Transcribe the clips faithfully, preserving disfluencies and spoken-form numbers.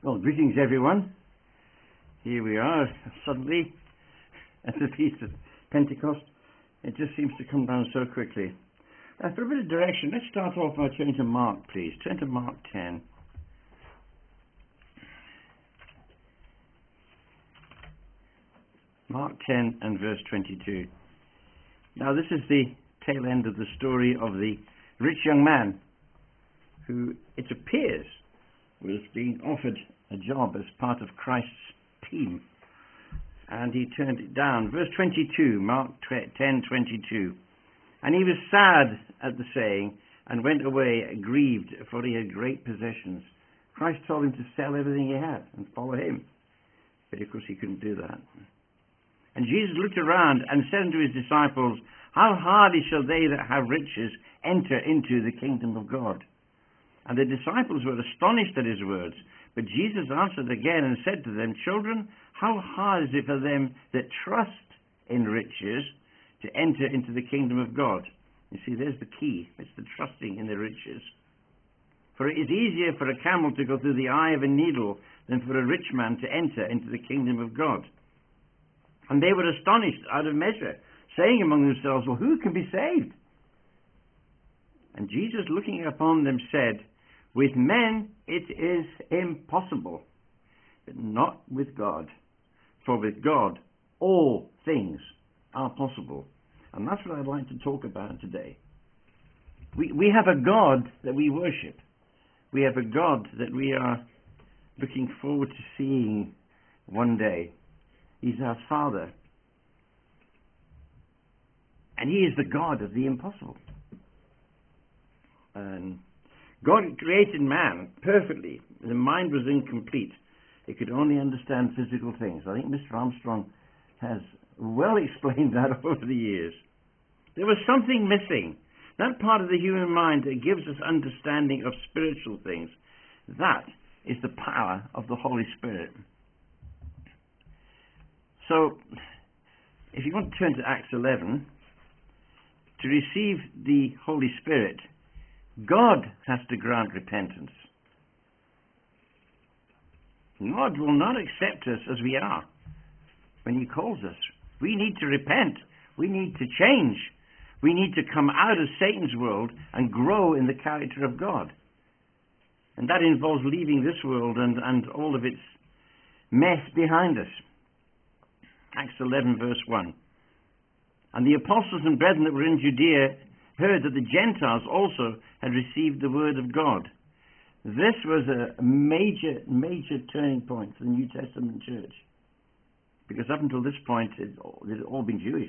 Well, greetings everyone. Here we are, suddenly, at the Feast of Pentecost. It just seems to come down so quickly. Uh, for a bit of direction, let's start off by turning to Mark, please. Turn to Mark ten. Mark ten and verse twenty-two. Now this is the tail end of the story of the rich young man who, it appears, was being offered a job as part of Christ's team, and he turned it down. Verse twenty-two, Mark ten twenty-two. And he was sad at the saying, and went away grieved, for he had great possessions. Christ told him to sell everything he had and follow him, but of course he couldn't do that. And Jesus looked around and said unto his disciples, How hardly shall they that have riches enter into the kingdom of God? And the disciples were astonished at his words. But Jesus answered again and said to them, Children, how hard is it for them that trust in riches to enter into the kingdom of God? You see, there's the key. It's the trusting in the riches. For it is easier for a camel to go through the eye of a needle than for a rich man to enter into the kingdom of God. And they were astonished out of measure, saying among themselves, Well, who can be saved? And Jesus, looking upon them, said, With men it is impossible, but not with God. For with God all things are possible. And that's what I'd like to talk about today. We, we have a God that we worship. We have a God that we are looking forward to seeing one day. He's our Father. And He is the God of the impossible. And God created man perfectly. The mind was incomplete. It could only understand physical things. I think Mister Armstrong has well explained that over the years. There was something missing. That part of the human mind that gives us understanding of spiritual things. That is the power of the Holy Spirit. So, if you want to turn to Acts eleven, to receive the Holy Spirit, God has to grant repentance. God will not accept us as we are when He calls us. We need to repent. We need to change. We need to come out of Satan's world and grow in the character of God. And that involves leaving this world and, and all of its mess behind us. Acts eleven verse one. And the apostles and brethren that were in Judea heard that the Gentiles also had received the word of God. This was a major, major turning point for the New Testament church. Because up until this point, it had all been Jewish.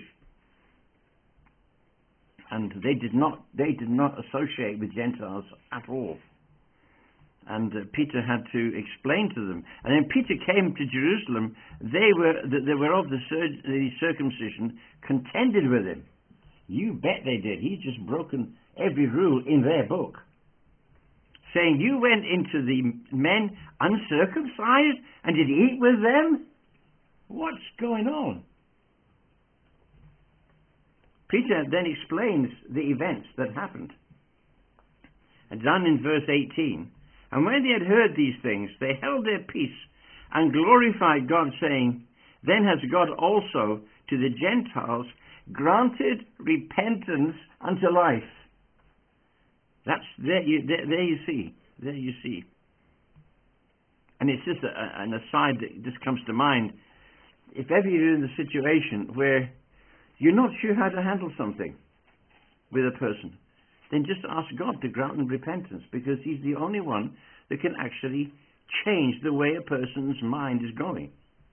And they did not, they did not associate with Gentiles at all. And uh, Peter had to explain to them. And then Peter came to Jerusalem. They were, they were of the, cir- the circumcision, contended with him. You bet they did. He's just broken every rule in their book. Saying, you went into the men uncircumcised and did eat with them? What's going on? Peter then explains the events that happened. And down in verse eighteen, and when they had heard these things, they held their peace and glorified God, saying, Then has God also to the Gentiles granted repentance unto life. That's there you, there, there you see. There you see. And it's just a, an aside that just comes to mind. If ever you're in the situation where you're not sure how to handle something with a person, then just ask God to grant them repentance, because He's the only one that can actually change the way a person's mind is going.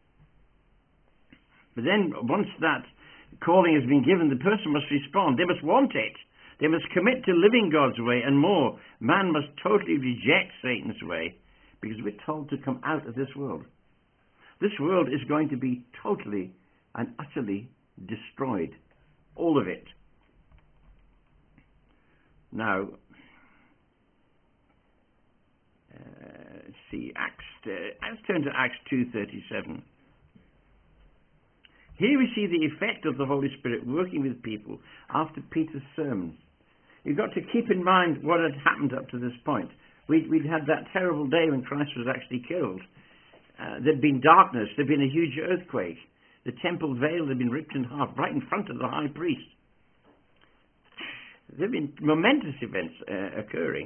But then once that calling has been given, the person must respond. They must want it. They must commit to living God's way, and more. Man must totally reject Satan's way, because we're told to come out of this world. This world is going to be totally and utterly destroyed. All of it. Now, uh, let's see, Acts, uh, let's turn to Acts two thirty-seven. Here we see the effect of the Holy Spirit working with people after Peter's sermon. You've got to keep in mind what had happened up to this point. We'd, we'd had that terrible day when Christ was actually killed. Uh, there'd been darkness. There'd been a huge earthquake. The temple veil had been ripped in half right in front of the high priest. There have been momentous events uh, occurring.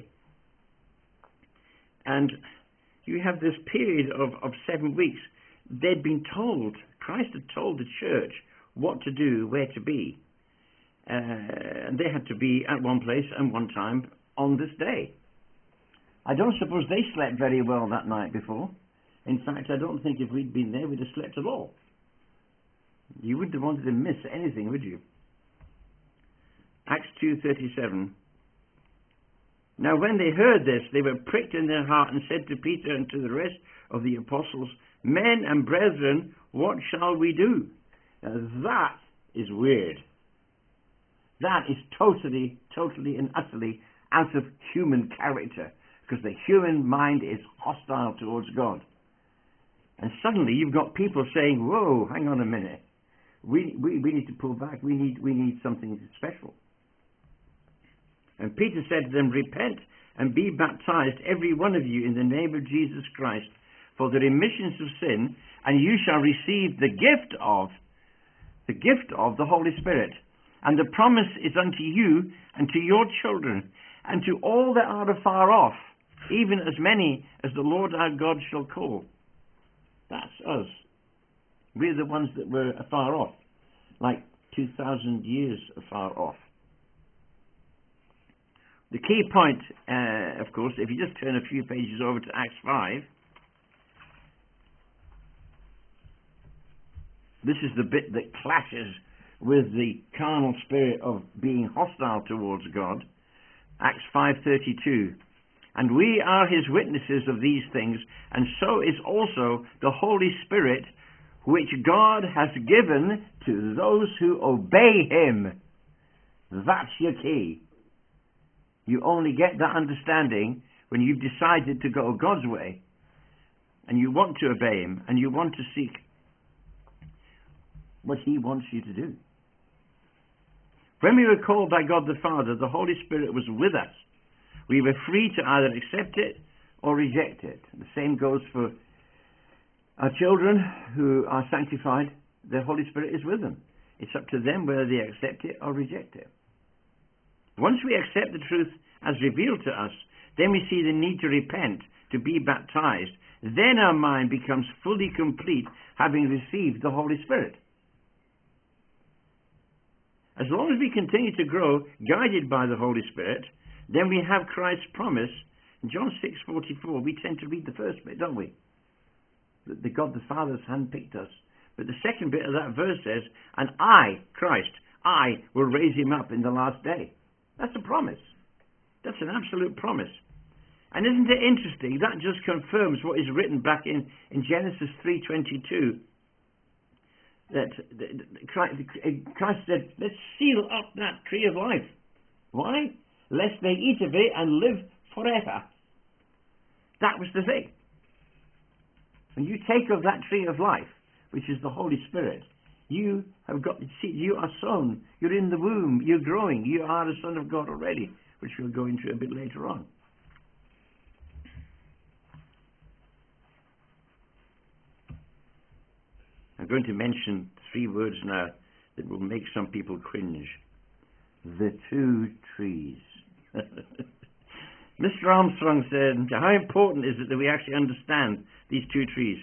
And you have this period of, of seven weeks. They'd been told, Christ had told the church what to do, where to be. Uh, and they had to be at one place and one time on this day. I don't suppose they slept very well that night before. In fact, I don't think if we'd been there, we'd have slept at all. You wouldn't have wanted to miss anything, would you? Acts two thirty-seven. Now when they heard this, they were pricked in their heart and said to Peter and to the rest of the apostles, Men and brethren, what shall we do? Now that is weird. That is totally, totally and utterly out of human character, because the human mind is hostile towards God. And suddenly you've got people saying, whoa, hang on a minute. We, we, we need to pull back. We need, we need something special. And Peter said to them, Repent and be baptized, every one of you, in the name of Jesus Christ, for the remission of sin, and you shall receive the gift of, the gift of the Holy Spirit. And the promise is unto you and to your children, and to all that are afar off, even as many as the Lord our God shall call. That's us. We're the ones that were afar off, like two thousand years afar off. The key point, uh, of course, if you just turn a few pages over to Acts five, this is the bit that clashes with the carnal spirit of being hostile towards God. Acts five thirty-two. And we are his witnesses of these things, and so is also the Holy Spirit, which God has given to those who obey him. That's your key. You only get that understanding when you've decided to go God's way, and you want to obey him, and you want to seek what he wants you to do. When we were called by God the Father, the Holy Spirit was with us. We were free to either accept it or reject it. The same goes for our children who are sanctified. The Holy Spirit is with them. It's up to them whether they accept it or reject it. Once we accept the truth as revealed to us, then we see the need to repent, to be baptized. Then our mind becomes fully complete, having received the Holy Spirit. As long as we continue to grow, guided by the Holy Spirit, then we have Christ's promise. In John six forty-four, we tend to read the first bit, don't we? That the God the Father has handpicked us. But the second bit of that verse says, and I, Christ, I will raise him up in the last day. That's a promise. That's an absolute promise. And isn't it interesting? That just confirms what is written back in, in Genesis three twenty-two. That, that Christ, Christ said, let's seal up that tree of life. Why? Lest they eat of it and live forever. That was the thing. When you take of that tree of life, which is the Holy Spirit, you have got, see, you are sown, you're in the womb, you're growing, you are a son of God already, which we'll go into a bit later on. I'm going to mention three words now that will make some people cringe. The two trees. Mister Armstrong said, how important is it that we actually understand these two trees?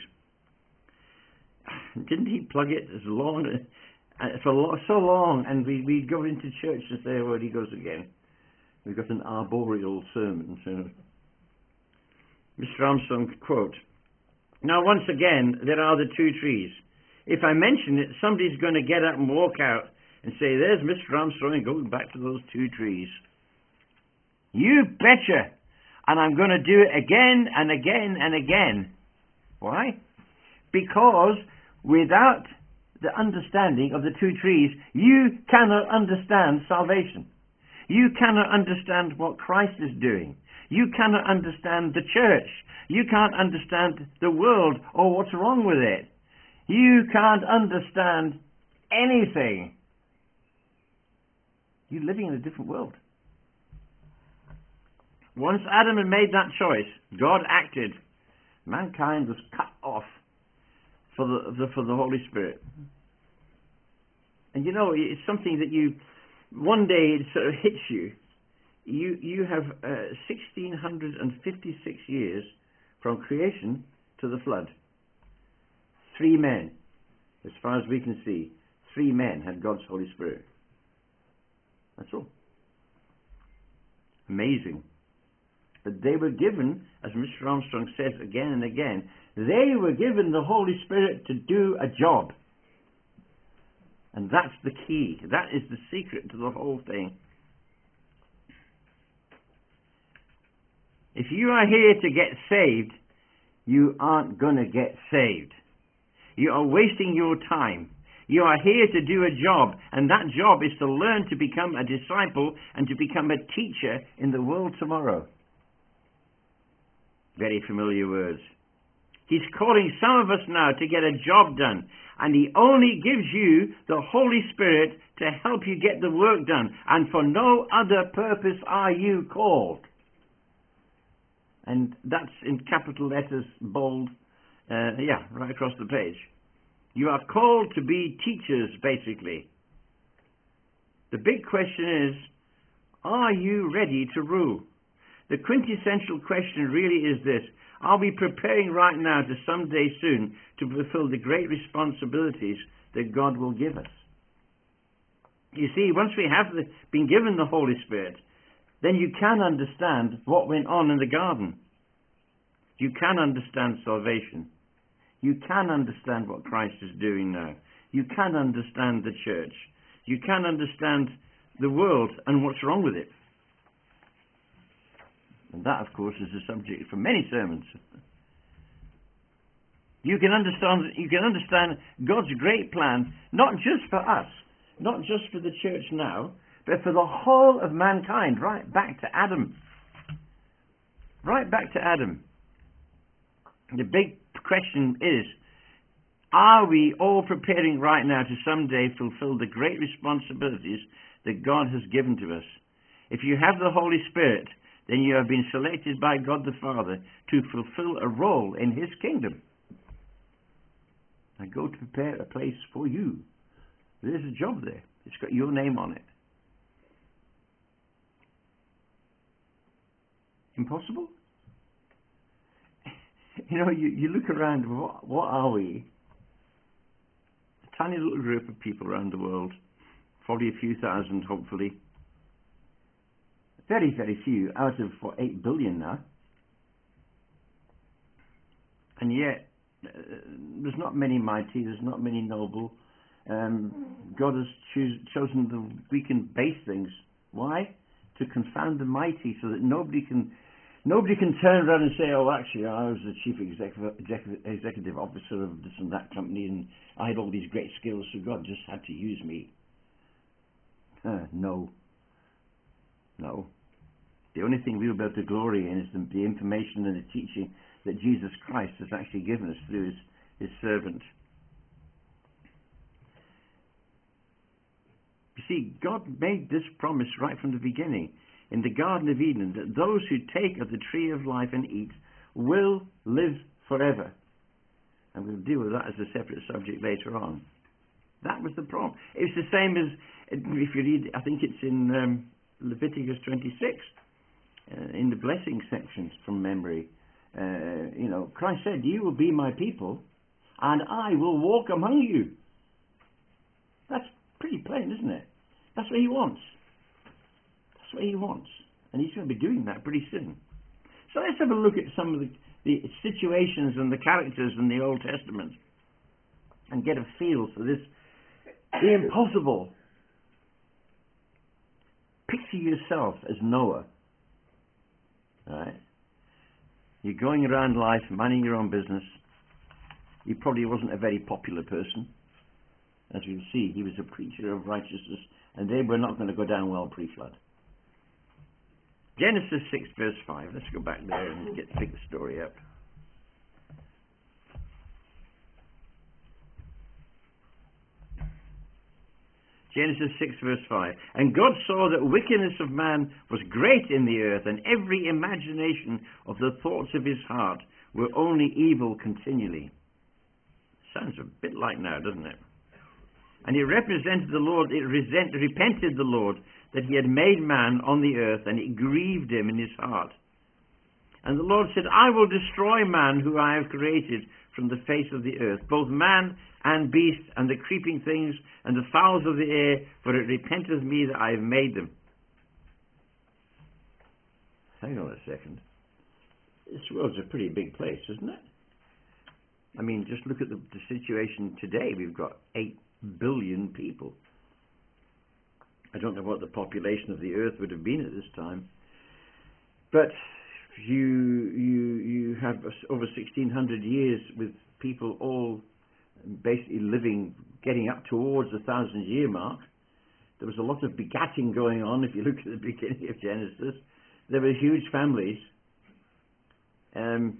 Didn't he plug it as long, uh, for lo- so long, and we, we go into church and say, oh, he goes again. We've got an arboreal sermon. So. Mister Armstrong, quote, now once again, there are the two trees. If I mention it, somebody's going to get up and walk out and say, there's Mister Armstrong going back to those two trees. You betcha! And I'm going to do it again and again and again. Why? Because without the understanding of the two trees, you cannot understand salvation. You cannot understand what Christ is doing. You cannot understand the church. You can't understand the world or what's wrong with it. You can't understand anything. You're living in a different world. Once Adam had made that choice, God acted. Mankind was cut off for the, the for the Holy Spirit. And you know, it's something that you, one day it sort of hits you. You you have uh, one thousand six hundred fifty-six years from creation to the flood. Three men, as far as we can see, three men had God's Holy Spirit. That's all. Amazing. But they were given, as Mister Armstrong says again and again, they were given the Holy Spirit to do a job. And that's the key. That is the secret to the whole thing. If you are here to get saved, you aren't going to get saved. You are wasting your time. You are here to do a job, and that job is to learn to become a disciple and to become a teacher in the world tomorrow. Very familiar words. He's calling some of us now to get a job done, and he only gives you the Holy Spirit to help you get the work done, and for no other purpose are you called. And that's in capital letters, bold, uh, yeah, right across the page. You are called to be teachers, basically. The big question is, are you ready to rule? The quintessential question really is this: are we preparing right now to someday soon to fulfill the great responsibilities that God will give us? You see, once we have the, been given the Holy Spirit, then you can understand what went on in the garden. You can understand salvation. You can understand what Christ is doing now. You can understand the church. You can understand the world and what's wrong with it. And that, of course, is a subject for many sermons. You can understand, you can understand God's great plan, not just for us, not just for the church now, but for the whole of mankind, right back to Adam. Right back to Adam. The big question is, are we all preparing right now to someday fulfill the great responsibilities that God has given to us? If you have the Holy Spirit, then you have been selected by God the Father to fulfill a role in His kingdom. I go to prepare a place for you. There's a job there. It's got your name on it. Impossible? You know, you, you look around, what, what are we? A tiny little group of people around the world, probably a few thousand, hopefully. Very, very few out of, what, eight billion now. And yet, uh, there's not many mighty, there's not many noble. Um, God has choose, chosen the weak and base things. Why? To confound the mighty, so that nobody can nobody can turn around and say, oh, actually, I was the chief executive, executive, executive officer of this and that company, and I had all these great skills, so God just had to use me. Uh, no. No. The only thing we'll be able to glory in is the, the information and the teaching that Jesus Christ has actually given us through his, his servant. You see, God made this promise right from the beginning in the Garden of Eden, that those who take of the tree of life and eat will live forever. And we'll deal with that as a separate subject later on. That was the promise. It's the same as, if you read, I think it's in um, Leviticus twenty-six, uh, in the blessing sections from memory. Uh, you know, Christ said, you will be my people, and I will walk among you. That's pretty plain, isn't it? That's what he wants. That's what he wants. And he's going to be doing that pretty soon. So let's have a look at some of the, the situations and the characters in the Old Testament and get a feel for this, the impossible. Picture yourself as Noah. Right? You're going around life, minding your own business. He probably wasn't a very popular person. As we'll see, he was a preacher of righteousness, and they were not going to go down well pre-flood. Genesis six verse five. Let's go back there and get pick the story up. Genesis six verse five. And God saw that wickedness of man was great in the earth, and every imagination of the thoughts of his heart were only evil continually. Sounds a bit like now, doesn't it? And he represented the Lord, it resent, repented the Lord that he had made man on the earth, and it grieved him in his heart. And the Lord said, I will destroy man who I have created from the face of the earth, both man and beast, and the creeping things, and the fowls of the air, for it repenteth me that I have made them. Hang on a second. This world's a pretty big place, isn't it? I mean, just look at the, the situation today. We've got eight billion people. I don't know what the population of the earth would have been at this time. But you you you have over sixteen hundred years with people all basically living, getting up towards the thousand year mark. There was a lot of begatting going on. If you look at the beginning of Genesis, there were huge families. Um,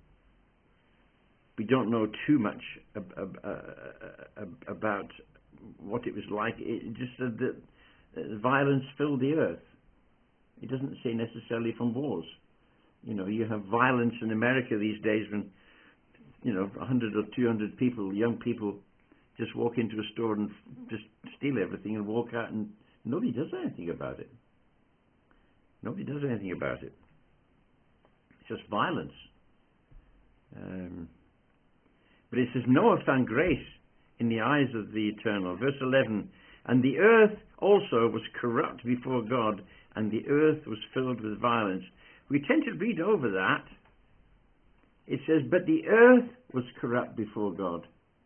we don't know too much ab- ab- uh, about what it was like. It just said that uh, violence filled the earth. It doesn't say necessarily from wars. You know, you have violence in America these days when, you know, a hundred or two hundred people, young people, just walk into a store and just steal everything and walk out, and nobody does anything about it. Nobody does anything about it. It's just violence. Um, but it says, Noah found grace in the eyes of the Eternal. Verse eleven, and the earth also was corrupt before God, and the earth was filled with violence. We tend to read over that. It says, but the earth was corrupt before God,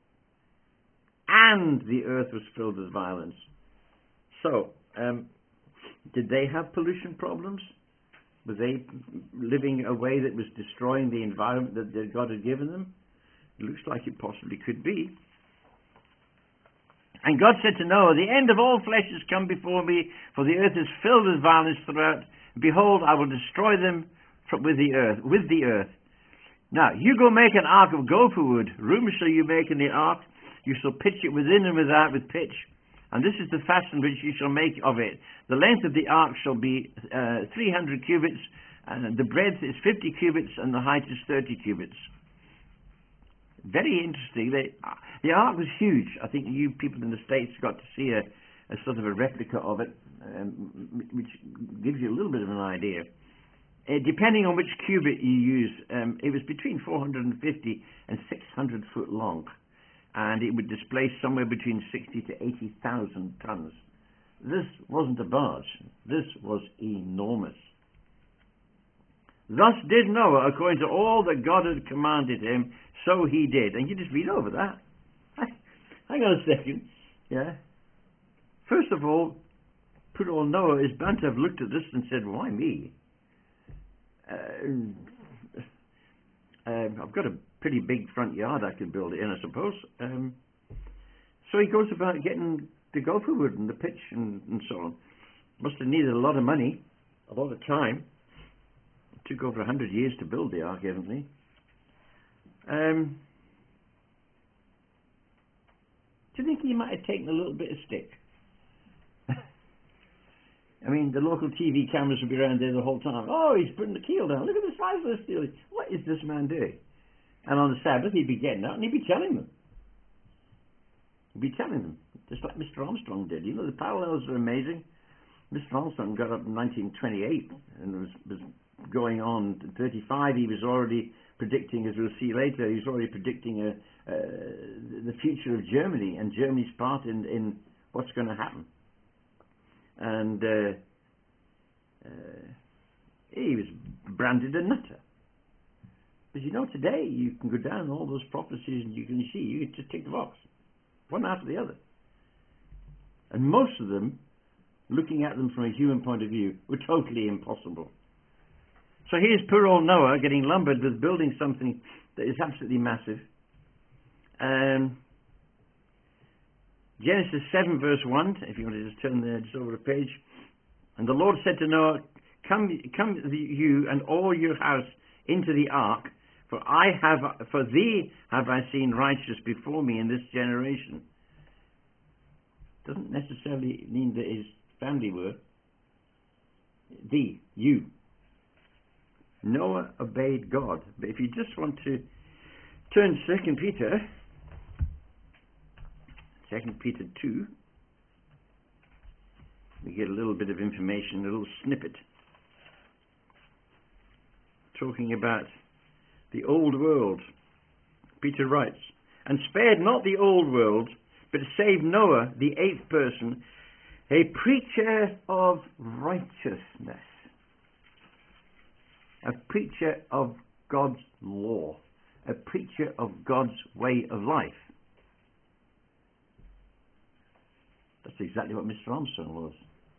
and the earth was filled with violence. So, um, did they have pollution problems? Were they living a way that was destroying the environment that, that God had given them? It looks like it possibly could be. And God said to Noah, the end of all flesh is come before me, for the earth is filled with violence throughout. Behold, I will destroy them from, with the earth. With the earth. Now, you go make an ark of gopher wood. Rooms shall you make in the ark. You shall pitch it within and without with pitch. And this is the fashion which you shall make of it. The length of the ark shall be uh, three hundred cubits, and the breadth is fifty cubits, and the height is thirty cubits. Very interesting. They, uh, the ark was huge. I think you people in the States got to see a, a sort of a replica of it, um, which gives you a little bit of an idea. Uh, depending on which cubit you use, um, it was between four hundred fifty and six hundred foot long. And it would displace somewhere between sixty to eighty thousand tons. This wasn't a barge. This was enormous. Thus did Noah, according to all that God had commanded him, so he did. And you just read over that. Hang on a second. Yeah. First of all, poor old Noah is bound to have looked at this and said, why me? Uh, uh, I've got a pretty big front yard I could build it in, I suppose. Um, so he goes about getting the gopher wood and the pitch and, and so on. Must have needed a lot of money, a lot of time. It took over a hundred years to build the ark, evidently. Um, do you think he might have taken a little bit of stick? I mean, the local T V cameras would be around there the whole time. Oh, he's putting the keel down. Look at the size of this deal. What is this man doing? And on the Sabbath, he'd be getting out and he'd be telling them. He'd be telling them, just like Mister Armstrong did. You know, the parallels are amazing. Mister Armstrong got up in nineteen twenty-eight and was, was going on to thirty-five. He was already predicting, as we'll see later, he was already predicting a, uh, the future of Germany and Germany's part in, in what's going to happen. And uh, uh, he was branded a nutter. But you know, today you can go down all those prophecies and you can see, you can just tick the box, one after the other. And most of them, looking at them from a human point of view, were totally impossible. So here's poor old Noah getting lumbered with building something that is absolutely massive. Um, Genesis seven verse one, if you want to just turn there just over a page. And the Lord said to Noah, Come, come you and all your house into the ark, for I have, for thee have I seen righteous before me in this generation. doesn't necessarily mean that his family were. The, you. Noah obeyed God. But if you just want to turn to Second Peter, Second Peter two, we get a little bit of information, a little snippet, talking about the old world. Peter writes, "And spared not the old world, but saved Noah, the eighth person, a preacher of righteousness." A preacher of God's law. A preacher of God's way of life. That's exactly what Mister Armstrong was.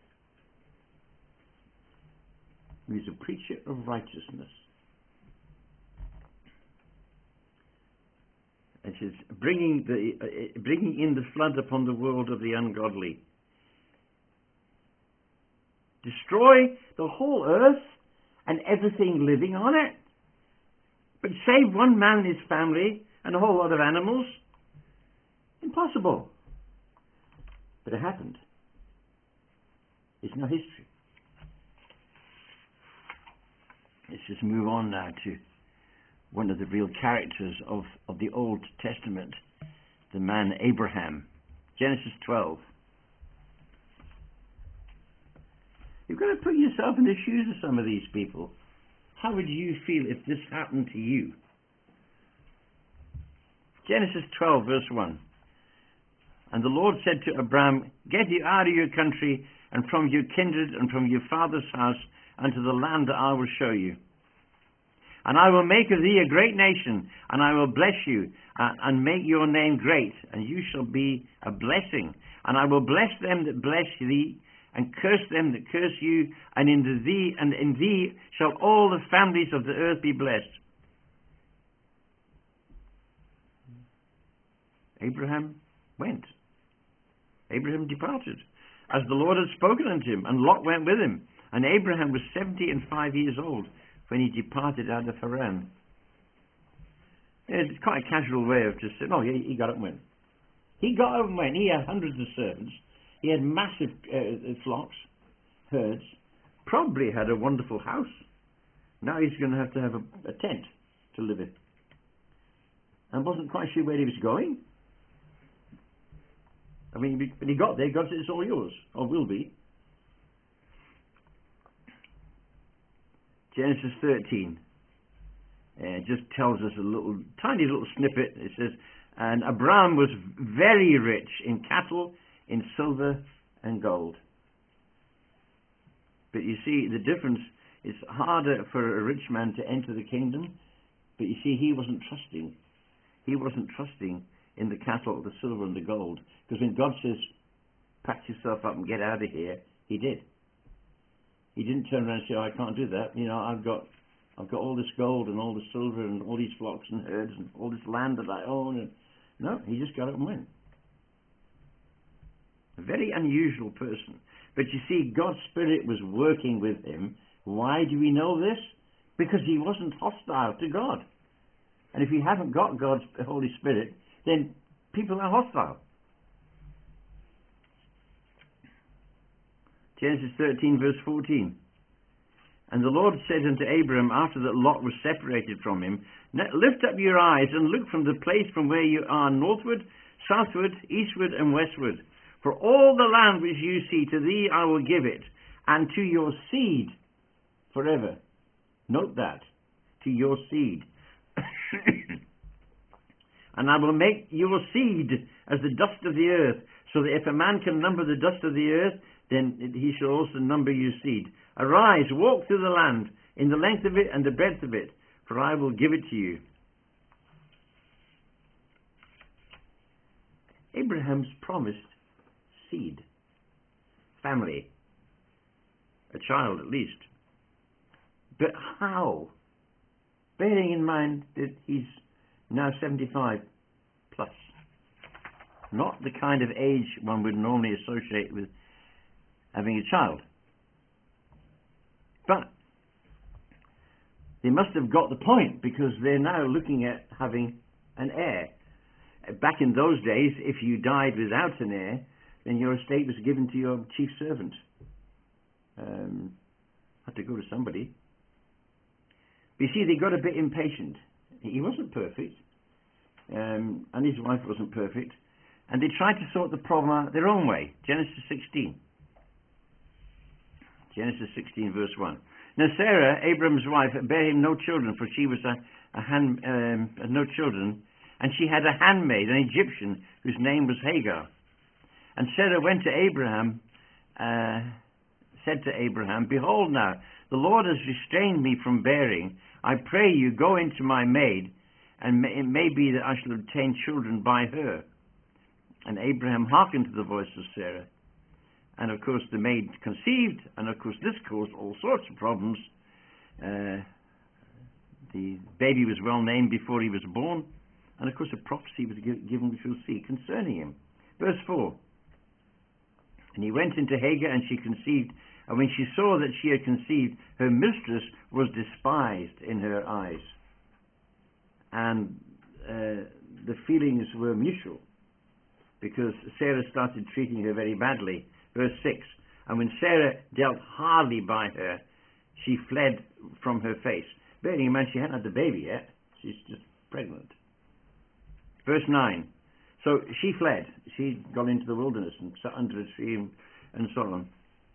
He was a preacher of righteousness. It is bringing the uh, bringing in the flood upon the world of the ungodly. Destroy the whole earth and everything living on it, but save one man and his family and a whole lot of animals? Impossible. But it happened. It's now history. Let's just move on now to one of the real characters of, of the Old Testament, the man Abraham. Genesis twelve. You've got to put yourself in the shoes of some of these people. How would you feel if this happened to you? Genesis twelve, verse one. "And the Lord said to Abraham, Get you out of your country, and from your kindred, and from your father's house, unto the land that I will show you. And I will make of thee a great nation, and I will bless you, uh, and make your name great, and you shall be a blessing. And I will bless them that bless thee, and curse them that curse you, and in the thee and in thee shall all the families of the earth be blessed." Abraham went. Abraham departed, as the Lord had spoken unto him, and Lot went with him. And Abraham was seventy and five years old when he departed out of Haran. It's quite a casual way of just saying, oh, he, he got up and went. He got up and went. He had hundreds of servants. He had massive uh, flocks, herds. Probably had a wonderful house. Now he's going to have to have a, a tent to live in. And wasn't quite sure where he was going. I mean, when he got there, God said, it's all yours, or will be. Genesis thirteen. Uh, it just tells us a little, tiny little snippet. It says, "And Abraham was very rich in cattle, in silver and gold." But you see, the difference is harder for a rich man to enter the kingdom. But you see, he wasn't trusting. He wasn't trusting in the cattle, the silver and the gold. Because when God says, pack yourself up and get out of here, he did. He didn't turn around and say, oh, I can't do that. You know, I've got I've got all this gold and all this silver and all these flocks and herds and all this land that I own. And no, he just got up and went. A very unusual person. But you see, God's Spirit was working with him. Why do we know this? Because he wasn't hostile to God. And if you haven't got God's Holy Spirit, then people are hostile. Genesis thirteen, verse fourteen. "And the Lord said unto Abram, after that Lot was separated from him, Lift up your eyes and look from the place from where you are northward, southward, eastward, and westward. For all the land which you see, to thee I will give it, and to your seed forever." Note that. To your seed. "And I will make your seed as the dust of the earth, so that if a man can number the dust of the earth, then he shall also number your seed. Arise, walk through the land, in the length of it and the breadth of it, for I will give it to you." Abraham's promised seed, family, a child at least. But how? Bearing in mind that he's now seventy-five plus. Not the kind of age one would normally associate with having a child. But they must have got the point, because they're now looking at having an heir. Back in those days, if you died without an heir, then your estate was given to your chief servant. Um, had to go to somebody. But you see, they got a bit impatient. He wasn't perfect, um, and his wife wasn't perfect, and they tried to sort the problem out their own way. Genesis sixteen. Genesis sixteen, verse one. Now Sarah, Abraham's wife, bare him no children, for she was a, a hand, um, no children, and she had a handmaid, an Egyptian, whose name was Hagar. And Sarah went to Abraham, uh, said to Abraham, Behold now, the Lord has restrained me from bearing. I pray you, go into my maid, and may, it may be that I shall obtain children by her. And Abraham hearkened to the voice of Sarah. And of course the maid conceived, and of course this caused all sorts of problems. Uh, the baby was well named before he was born, and of course a prophecy was given, which we'll see, concerning him. Verse four. And he went into Hagar, and she conceived, and when she saw that she had conceived, her mistress was despised in her eyes. And uh, the feelings were mutual, because Sarah started treating her very badly. Verse six. And when Sarah dealt hardly by her, she fled from her face. Bearing in mind, she hadn't had the baby yet. She's just pregnant. Verse nine. So she fled. She got into the wilderness and sat under a tree and, and so on.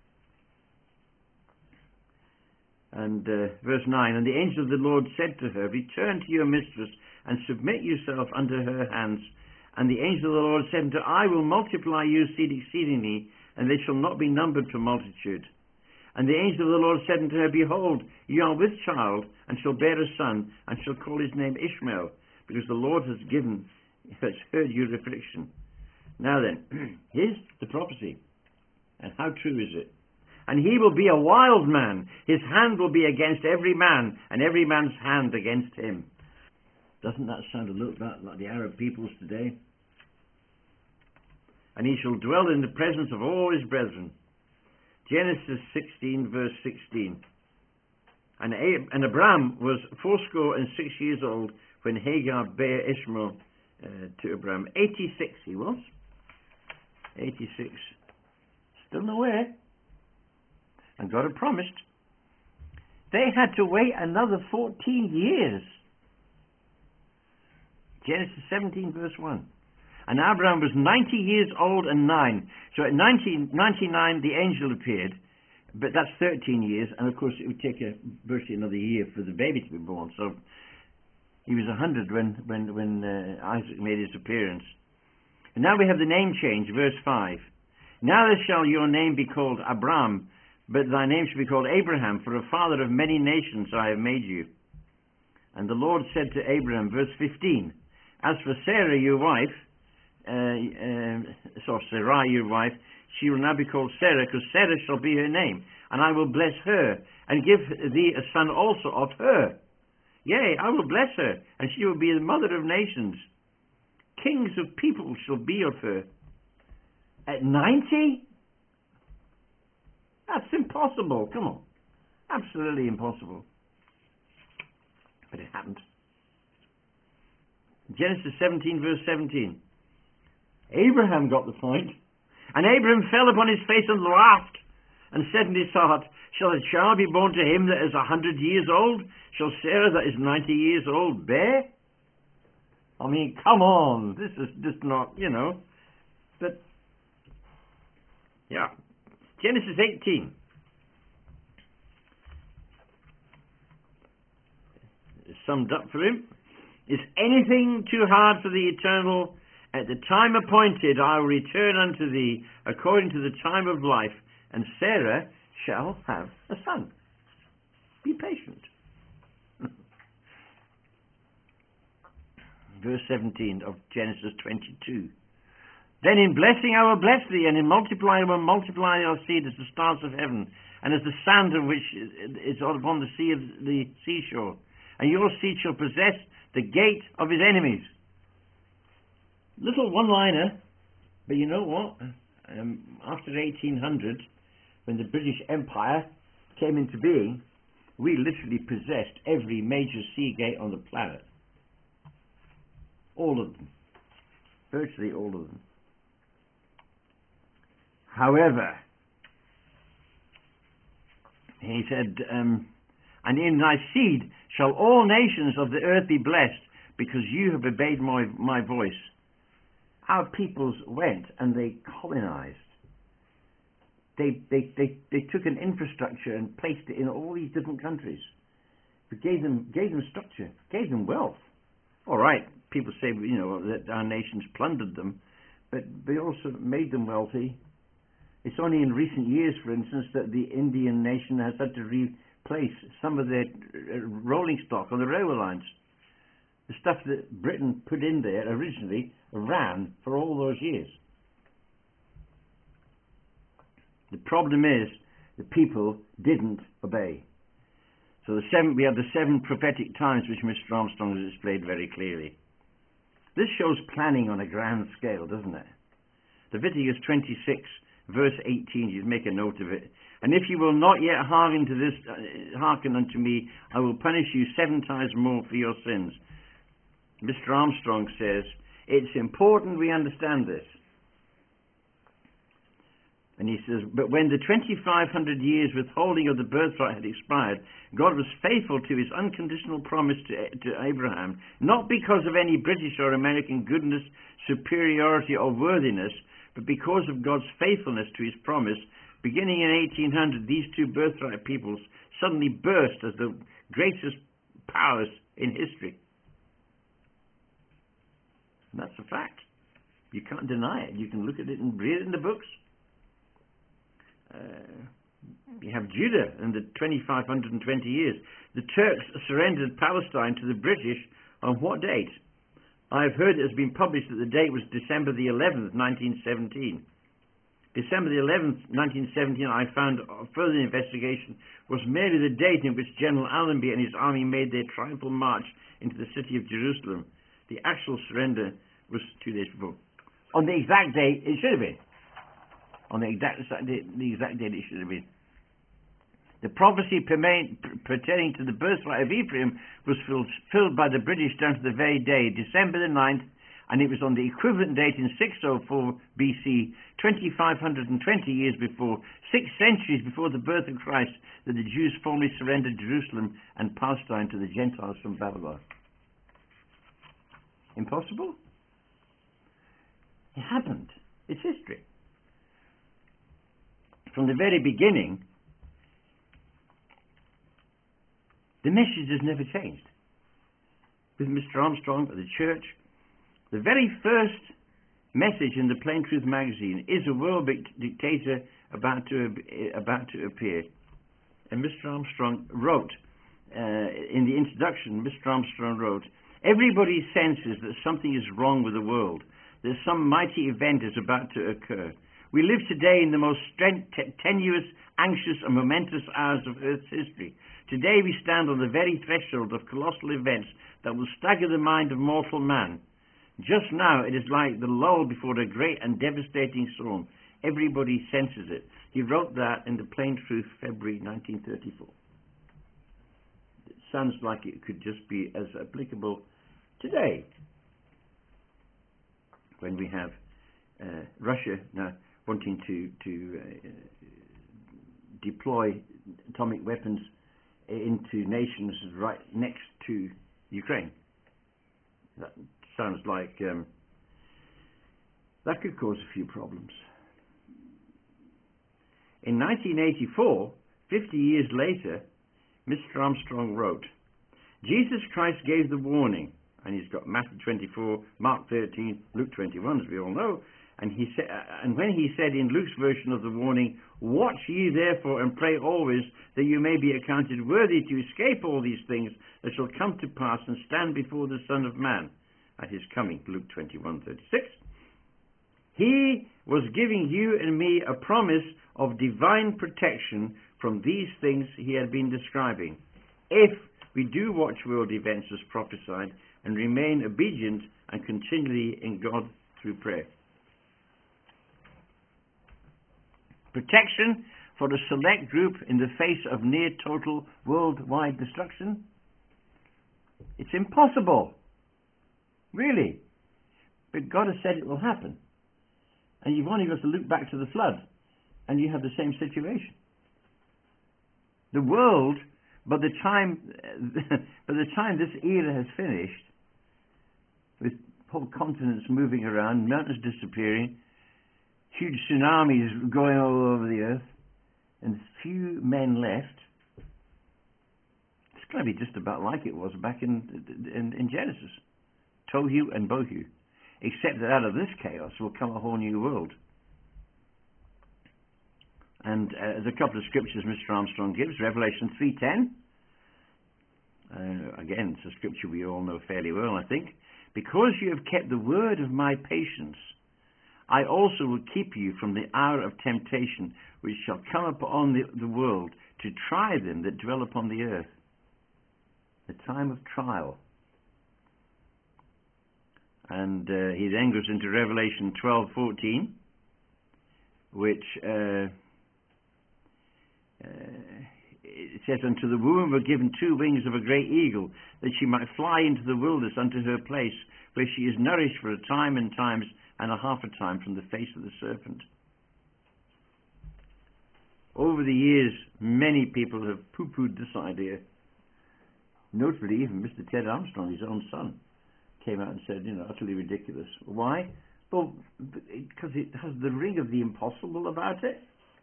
And uh, verse nine. And the angel of the Lord said to her, Return to your mistress and submit yourself under her hands. And the angel of the Lord said unto her, I will multiply your seed exceedingly, and they shall not be numbered to multitude. And the angel of the Lord said unto her, Behold, you are with child, and shall bear a son, and shall call his name Ishmael, because the Lord has given, has heard your affliction. Now then, here's the prophecy. And how true is it? And he will be a wild man. His hand will be against every man, and every man's hand against him. Doesn't that sound a little bit like the Arab peoples today? And he shall dwell in the presence of all his brethren. Genesis sixteen, verse sixteen. And, Ab- and Abram was fourscore and six years old when Hagar bare Ishmael uh, to Abram. eighty-six he was. eighty-six. Still nowhere. And God had promised. They had to wait another fourteen years. Genesis seventeen, verse one. And Abraham was ninety years old and nine. So at nineteen ninety-nine the angel appeared, but that's thirteen years, and of course it would take a, virtually another year for the baby to be born. So he was one hundred when, when, when uh, Isaac made his appearance. And now we have the name change, verse five. Now shall your name be called Abram, but thy name shall be called Abraham, for a father of many nations I have made you. And the Lord said to Abraham, verse fifteen, As for Sarah your wife, Uh, uh, so Sarai your wife, she will now be called Sarah, because Sarah shall be her name, and I will bless her, and give thee a son also of her. Yea, I will bless her, and she will be the mother of nations. Kings of people shall be of her. At ninety? That's impossible. Come on. Absolutely impossible. But it happened. Genesis seventeen, verse seventeen. Abraham got the point. And Abraham fell upon his face and laughed, and said in his heart, Shall a child be born to him that is a hundred years old? Shall Sarah that is ninety years old bear? I mean, come on. This is just not, you know. But, yeah. Genesis eighteen. It's summed up for him. Is anything too hard for the Eternal? At the time appointed I will return unto thee according to the time of life, and Sarah shall have a son. Be patient. Verse seventeen of Genesis twenty-two. Then in blessing I will bless thee, and in multiplying I will multiply thy seed as the stars of heaven, and as the sand of which is upon the sea of the seashore. And your seed shall possess the gate of his enemies. Little one-liner, but you know what? Um, after eighteen hundred, when the British Empire came into being, we literally possessed every major sea gate on the planet. All of them. Virtually all of them. However, he said, um, and in thy seed shall all nations of the earth be blessed, because you have obeyed my, my voice. Our peoples went and they colonized. They, they, they, they took an infrastructure and placed it in all these different countries. But gave them, gave them structure, gave them wealth. All right, people say, you know, that our nations plundered them, but they also made them wealthy. It's only in recent years, for instance, that the Indian nation has had to replace some of their rolling stock on the railway lines. The stuff that Britain put in there originally ran for all those years. The problem is the people didn't obey. So the seven, we have the seven prophetic times which Mister Armstrong has displayed very clearly. This shows planning on a grand scale, doesn't it? Leviticus twenty-six, verse eighteen, you make a note of it. And if you will not yet hearken to this, uh, hearken unto me, I will punish you seven times more for your sins. Mister Armstrong says, it's important we understand this. And he says, but when the twenty-five hundred years withholding of the birthright had expired, God was faithful to his unconditional promise to, to Abraham, not because of any British or American goodness, superiority or worthiness, but because of God's faithfulness to his promise. Beginning in eighteen hundred, these two birthright peoples suddenly burst as the greatest powers in history. And that's a fact. You can't deny it. You can look at it and read it in the books. Uh, you have Judah in the twenty-five hundred twenty years. The Turks surrendered Palestine to the British on what date? I have heard it has been published that the date was December the eleventh, nineteen seventeen. December the eleventh, nineteen seventeen, I found further investigation, was merely the date in which General Allenby and his army made their triumphal march into the city of Jerusalem. The actual surrender was two days before. On the exact date, it should have been. On the exact date, the exact date it should have been. The prophecy pertaining to the birthright of Ephraim was fulfilled by the British down to the very day, December the ninth, and it was on the equivalent date in six oh four B C, twenty-five hundred twenty years before, six centuries before the birth of Christ, that the Jews formally surrendered Jerusalem and Palestine to the Gentiles from Babylon. Impossible? It happened. It's history. From the very beginning, the message has never changed. With Mister Armstrong, the church, the very first message in the Plain Truth magazine is a world dictator about to, about to appear. And Mister Armstrong wrote, uh, in the introduction, Mister Armstrong wrote, everybody senses that something is wrong with the world, that some mighty event is about to occur. We live today in the most tenuous, anxious and momentous hours of Earth's history. Today we stand on the very threshold of colossal events that will stagger the mind of mortal man. Just now it is like the lull before a great and devastating storm. Everybody senses it. He wrote that in the Plain Truth, February nineteen thirty-four. It sounds like it could just be as applicable today, when we have uh, Russia now wanting to, to uh, deploy atomic weapons into nations right next to Ukraine. That sounds like um, that could cause a few problems. In nineteen eighty-four, fifty years later, Mister Armstrong wrote, Jesus Christ gave the warning, and he's got Matthew twenty-four, Mark thirteen, Luke twenty-one, as we all know. And he said, and when he said in Luke's version of the warning, watch ye therefore and pray always, that you may be accounted worthy to escape all these things that shall come to pass and stand before the Son of Man at his coming. Luke twenty-one, thirty-six. He was giving you and me a promise of divine protection from these things he had been describing, if we do watch world events as prophesied and remain obedient and continually in God through prayer. Protection for a select group in the face of near total worldwide destruction? It's impossible. Really. But God has said it will happen. And you've only got to look back to the flood and you have the same situation. The world, by the time, by the time this era has finished, with whole continents moving around, mountains disappearing, huge tsunamis going all over the earth, and few men left, it's going to be just about like it was back in, in, in Genesis. Tohu and Bohu. Except that out of this chaos will come a whole new world. And uh, there's a couple of scriptures Mister Armstrong gives. Revelation three ten. Uh, again, it's a scripture we all know fairly well, I think. Because you have kept the word of my patience, I also will keep you from the hour of temptation, which shall come upon the, the world, to try them that dwell upon the earth. The time of trial. And uh, he then goes into Revelation twelve fourteen, which uh, uh, it says, unto the woman were given two wings of a great eagle, that she might fly into the wilderness unto her place, where she is nourished for a time and times and a half a time from the face of the serpent. Over the years, many people have poo-pooed this idea. Notably, even Mister Ted Armstrong, his own son, came out and said, you know, utterly ridiculous. Why? Well, because it has the ring of the impossible about it.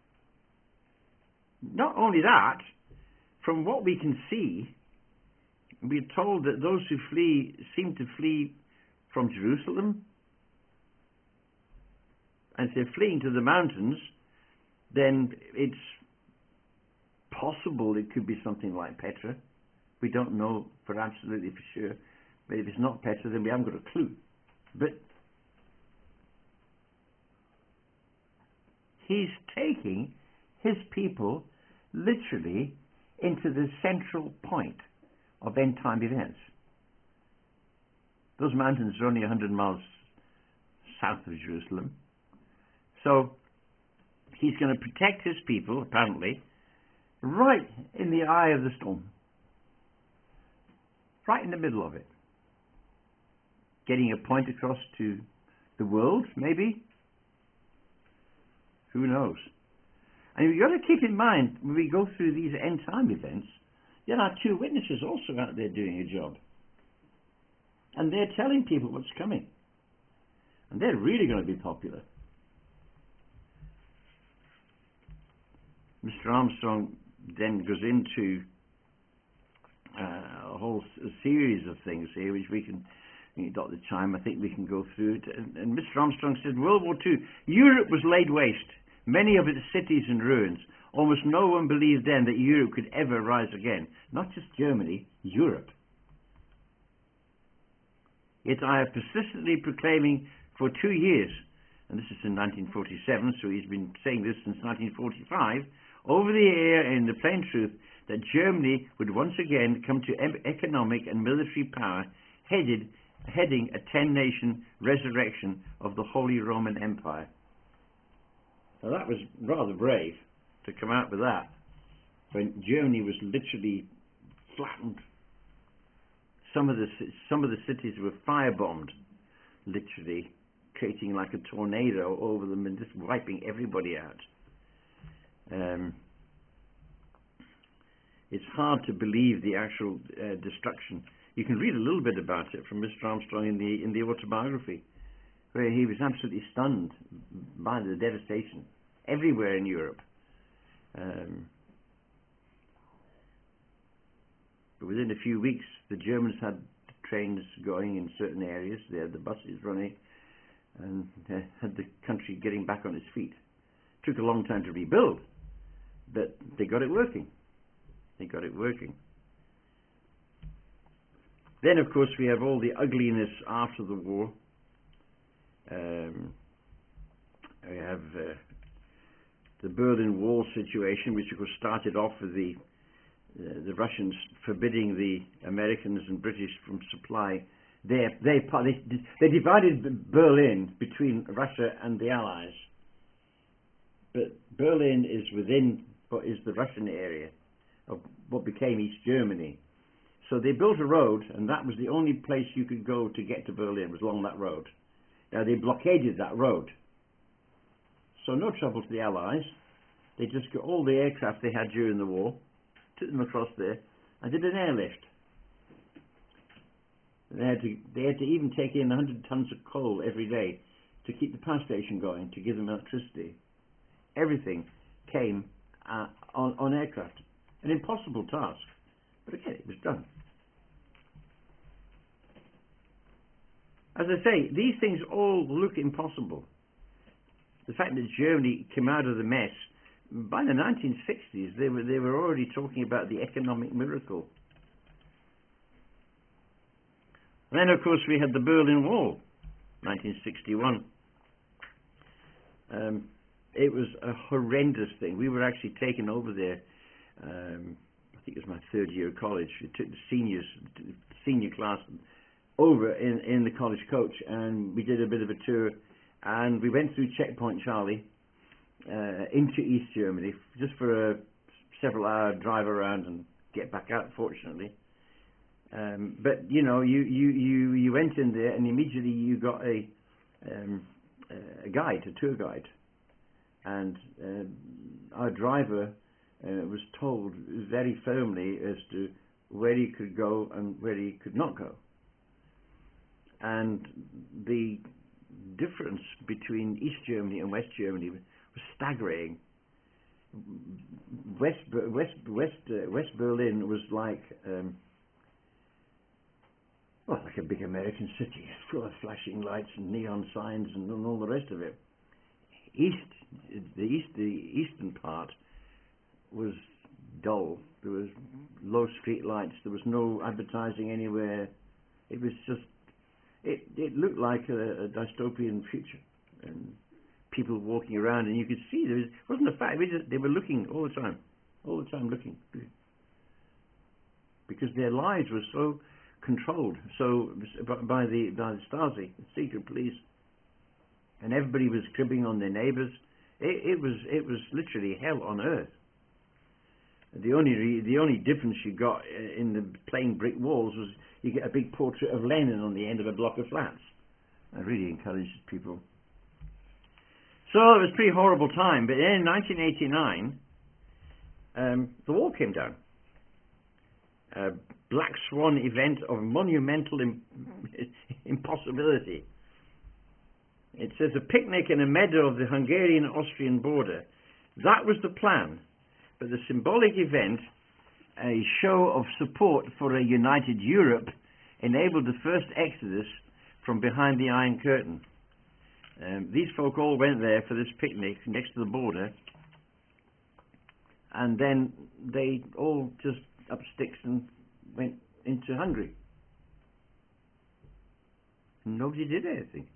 Not only that, from what we can see, we're told that those who flee seem to flee from Jerusalem. And if they're fleeing to the mountains, then it's possible it could be something like Petra. We don't know for absolutely for sure. But if it's not Petra, then we haven't got a clue. But he's taking his people literally into the central point of end-time events. Those mountains are only one hundred miles south of Jerusalem. So he's going to protect his people, apparently, right in the eye of the storm. Right in the middle of it. Getting a point across to the world, maybe? Who knows? And you've got to keep in mind, when we go through these end-time events, there are two witnesses also out there doing a job. And they're telling people what's coming. And they're really going to be popular. Mister Armstrong then goes into uh, a whole a series of things here, which we can, you got the time, I think we can go through it. And, and Mister Armstrong said, World War Two, Europe was laid waste. Many of its cities in ruins. Almost no one believed then that Europe could ever rise again. Not just Germany, Europe. Yet I have persistently proclaiming for two years, and this is in nineteen forty-seven, so he's been saying this since nineteen forty-five, over the air in the plain truth, that Germany would once again come to economic and military power, headed, heading a ten-nation resurrection of the Holy Roman Empire. Now that was rather brave to come out with that, when Germany was literally flattened. Some of the some of the cities were firebombed, literally creating like a tornado over them and just wiping everybody out. Um, it's hard to believe the actual uh, destruction. You can read a little bit about it from Mister Armstrong in the in the autobiography, where he was absolutely stunned by the devastation everywhere in Europe. Um, but within a few weeks, the Germans had trains going in certain areas. They had the buses running, and they had the country getting back on its feet. It took a long time to rebuild, but they got it working. They got it working. Then, of course, we have all the ugliness after the war. Um, we have uh, the Berlin Wall situation, which of course started off with the uh, the Russians forbidding the Americans and British from supply. Their, they, they, they divided Berlin between Russia and the Allies. But Berlin is within what is the Russian area of what became East Germany. So they built a road, and that was the only place you could go to get to Berlin, was along that road. Now they blockaded that road. So no trouble to the Allies. They just got all the aircraft they had during the war, took them across there, and did an airlift. They had to, they had to even take in one hundred tons of coal every day to keep the power station going, to give them electricity. Everything came uh, on, on aircraft. An impossible task. But again, it was done. As I say, these things all look impossible. The fact that Germany came out of the mess, by the nineteen sixties, they were, they were already talking about the economic miracle. And then, of course, we had the Berlin Wall, nineteen sixty-one. Um, it was a horrendous thing. We were actually taken over there. Um, I think it was my third year of college. We took the seniors, senior class over in, in the college coach, and we did a bit of a tour. And we went through Checkpoint Charlie uh, into East Germany just for a several hour drive around and get back out, fortunately. Um, but you know, you, you, you, you went in there and immediately you got a um, a guide, a tour guide, and uh, our driver uh, was told very firmly as to where he could go and where he could not go. And the difference between East Germany and West Germany was staggering. West West West uh, West Berlin was like um, well, like a big American city, full of flashing lights and neon signs and, and all the rest of it. East, the east, the eastern part was dull. There was low street lights. There was no advertising anywhere. It was just, it, it looked like a, a dystopian future. And people walking around, and you could see there was, wasn't a fact. They were looking all the time, all the time looking, because their lives were so controlled, so by the by the Stasi, the secret police, and everybody was cribbing on their neighbours. It, it was it was literally hell on earth. The only re, the only difference you got in the plain brick walls was you get a big portrait of Lenin on the end of a block of flats. That really encourages people. So it was a pretty horrible time. But in nineteen eighty-nine, um, the wall came down. A black swan event of monumental im impossibility. It says a picnic in a meadow of the Hungarian-Austrian border. That was the plan, but the symbolic event, a show of support for a united Europe, enabled the first exodus from behind the Iron Curtain. Um, these folk all went there for this picnic next to the border, and then they all just up sticks and went into Hungary. Nobody did anything.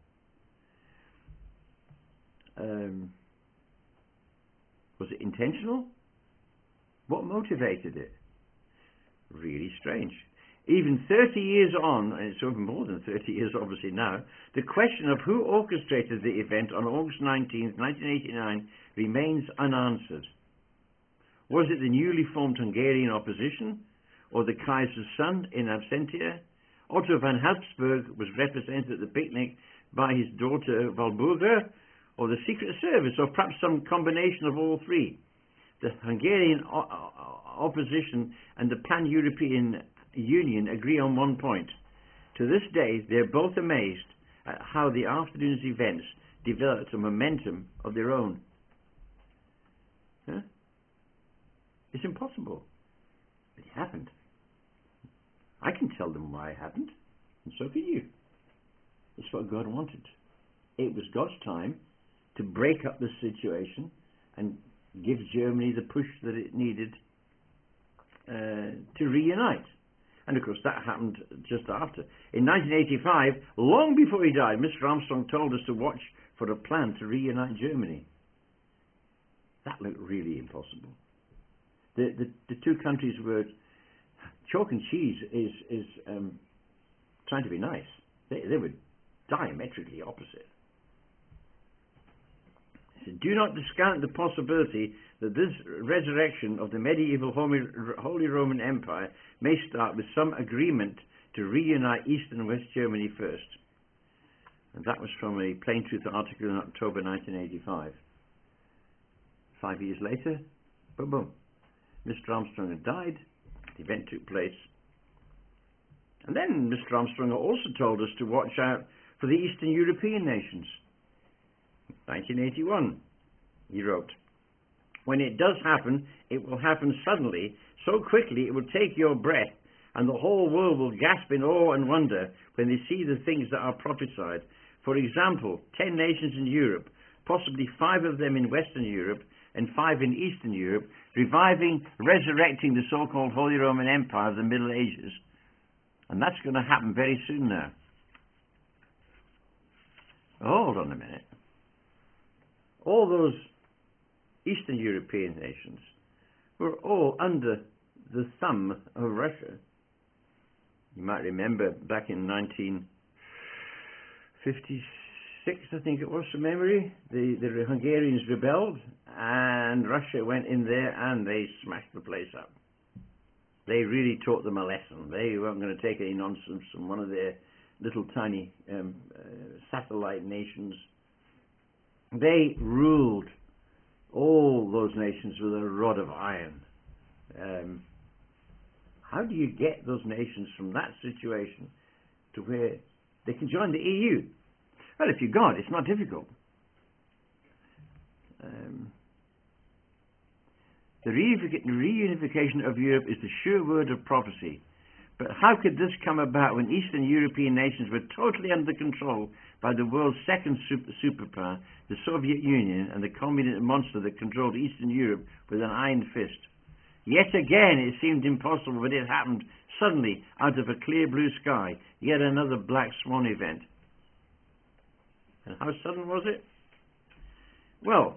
Um, was it intentional? What motivated it? Really strange. Even thirty years on, and it's over more than thirty years obviously now, the question of who orchestrated the event on August nineteenth, nineteen eighty-nine remains unanswered. Was it the newly formed Hungarian opposition, or the Kaiser's son in absentia? Otto von Habsburg was represented at the picnic by his daughter Walburga, or the Secret Service, or perhaps some combination of all three. The Hungarian opposition and the Pan-European Union agree on one point. To this day, they're both amazed at how the afternoon's events developed a momentum of their own. Huh? It's impossible. But it happened. I can tell them why it happened, and so can you. It's what God wanted. It was God's time to break up the situation and give Germany the push that it needed uh, to reunite. And of course that happened just after. In nineteen eighty-five, long before he died, Mister Armstrong told us to watch for a plan to reunite Germany. That looked really impossible. The, the, the two countries were, chalk and cheese is, is um, trying to be nice. They, they were diametrically opposite. He said, do not discount the possibility that this resurrection of the medieval Holy Roman Empire may start with some agreement to reunite East and West Germany first. And that was from a Plain Truth article in October nineteen eighty-five. Five years later, boom, boom, Mister Armstrong had died. The event took place. And then Mister Armstrong also told us to watch out for the Eastern European nations. nineteen eighty-one, he wrote, "When it does happen, it will happen suddenly, so quickly it will take your breath, and the whole world will gasp in awe and wonder when they see the things that are prophesied. For example, ten nations in Europe, possibly five of them in Western Europe and five in Eastern Europe, reviving, resurrecting the so-called Holy Roman Empire of the Middle Ages." And that's going to happen very soon now. Hold on a minute. All those Eastern European nations were all under the thumb of Russia. You might remember back in nineteen fifty-six, I think it was from memory, the, the Hungarians rebelled and Russia went in there and they smashed the place up. They really taught them a lesson. They weren't going to take any nonsense from one of their little tiny um, uh, satellite nations. They ruled all those nations with a rod of iron. Um, how do you get those nations from that situation to where they can join the E U? Well, if you're God, it's not difficult. Um, the reunification of Europe is the sure word of prophecy. But how could this come about when Eastern European nations were totally under control by the world's second super, superpower, the Soviet Union, and the communist monster that controlled Eastern Europe with an iron fist? Yet again, it seemed impossible, but it happened suddenly out of a clear blue sky. Yet another black swan event. And how sudden was it? Well,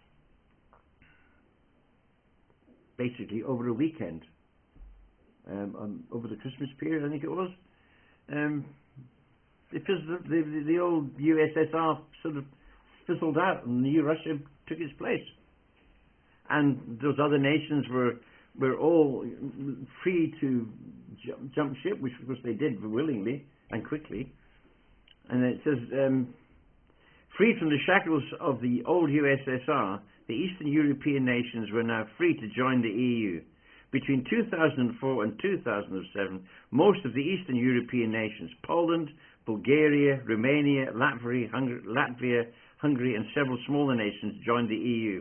basically over a weekend. Um, um, over the Christmas period, I think it was, um, because the, the, the old U S S R sort of fizzled out and new Russia took its place. And those other nations were were all free to jump, jump ship, which of course they did willingly and quickly. And it says, um, freed from the shackles of the old U S S R, the Eastern European nations were now free to join the E U. Between two thousand four and two thousand seven, most of the Eastern European nations, Poland, Bulgaria, Romania, Latvia, Hungary, Latvia, Hungary, and several smaller nations joined the E U.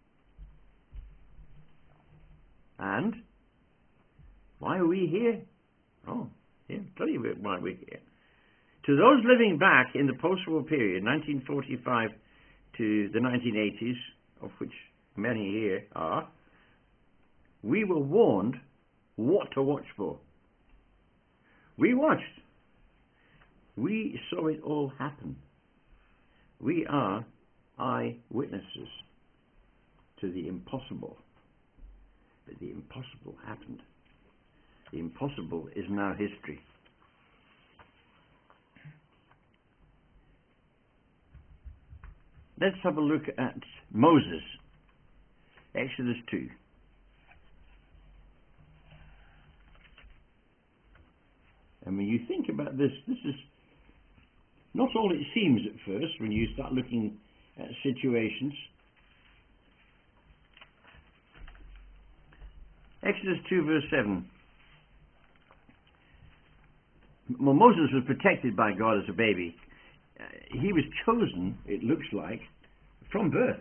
And why are we here? Oh, yeah, I'll tell you why we're here. To those living back in the post-war period, nineteen forty-five to the nineteen eighties, of which many here are, we were warned what to watch for. We watched. We saw it all happen. We are eyewitnesses to the impossible. But the impossible happened. The impossible is now history. Let's have a look at Moses. Exodus two. And when you think about this, this is not all it seems at first when you start looking at situations. Exodus two verse seven. Well, Moses was protected by God as a baby. Uh, he was chosen, it looks like, from birth.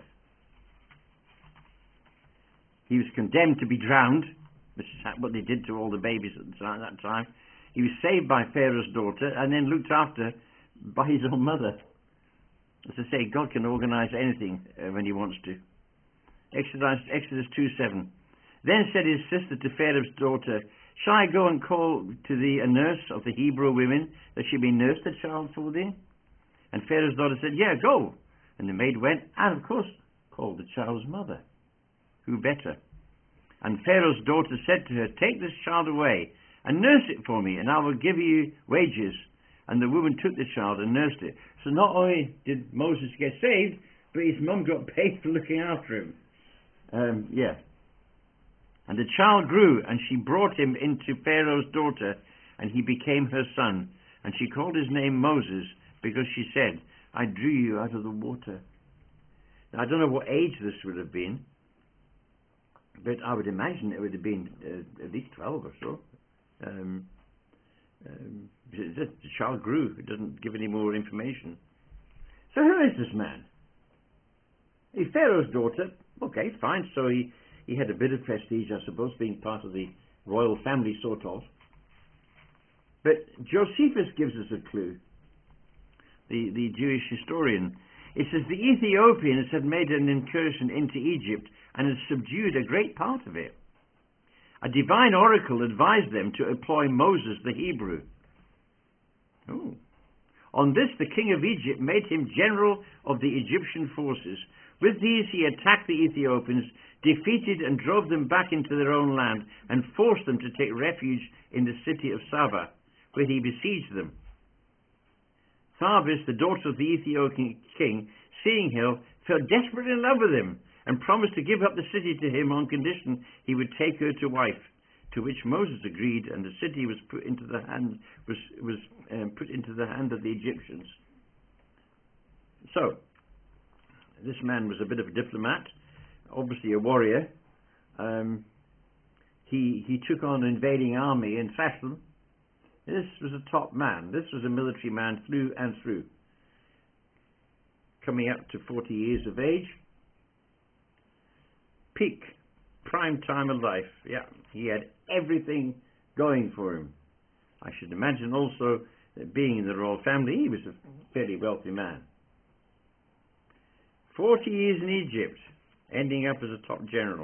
He was condemned to be drowned, which is what they did to all the babies at that time. He was saved by Pharaoh's daughter and then looked after by his own mother. As I say, God can organize anything uh, when he wants to. Exodus, Exodus two seven. Then said his sister to Pharaoh's daughter, "Shall I go and call to thee a nurse of the Hebrew women, that she may nurse the child for thee?" And Pharaoh's daughter said, "Yeah, go." And the maid went and, of course, called the child's mother. Who better? And Pharaoh's daughter said to her, "Take this child away and nurse it for me, and I will give you wages." And the woman took the child and nursed it. So not only did Moses get saved, but his mum got paid for looking after him. Um, yeah. And the child grew, and she brought him into Pharaoh's daughter, and he became her son. And she called his name Moses, because she said, "I drew you out of the water." Now, I don't know what age this would have been, but I would imagine it would have been uh, at least twelve or so. Um, um, the child grew. It doesn't give any more information. So who is this man? He's Pharaoh's daughter. Okay, fine. So he, he had a bit of prestige, I suppose, being part of the royal family, sort of. But Josephus gives us a clue, the, the Jewish historian. It says the Ethiopians had made an incursion into Egypt and had subdued a great part of it. A divine oracle advised them to employ Moses the Hebrew. Oh. On this, the king of Egypt made him general of the Egyptian forces. With these, he attacked the Ethiopians, defeated and drove them back into their own land, and forced them to take refuge in the city of Saba, where he besieged them. Tharbis, the daughter of the Ethiopian king, seeing him, fell desperately in love with him, and promised to give up the city to him on condition he would take her to wife. To which Moses agreed, and the city was put into the hand was was um, put into the hand of the Egyptians. So, this man was a bit of a diplomat, obviously a warrior. Um, he he took on an invading army in Fashion. This was a top man. This was a military man through and through. Coming up to forty years of age. Peak, prime time of life. Yeah, he had everything going for him. I should imagine also that being in the royal family, he was a fairly wealthy man. Forty years in Egypt, ending up as a top general.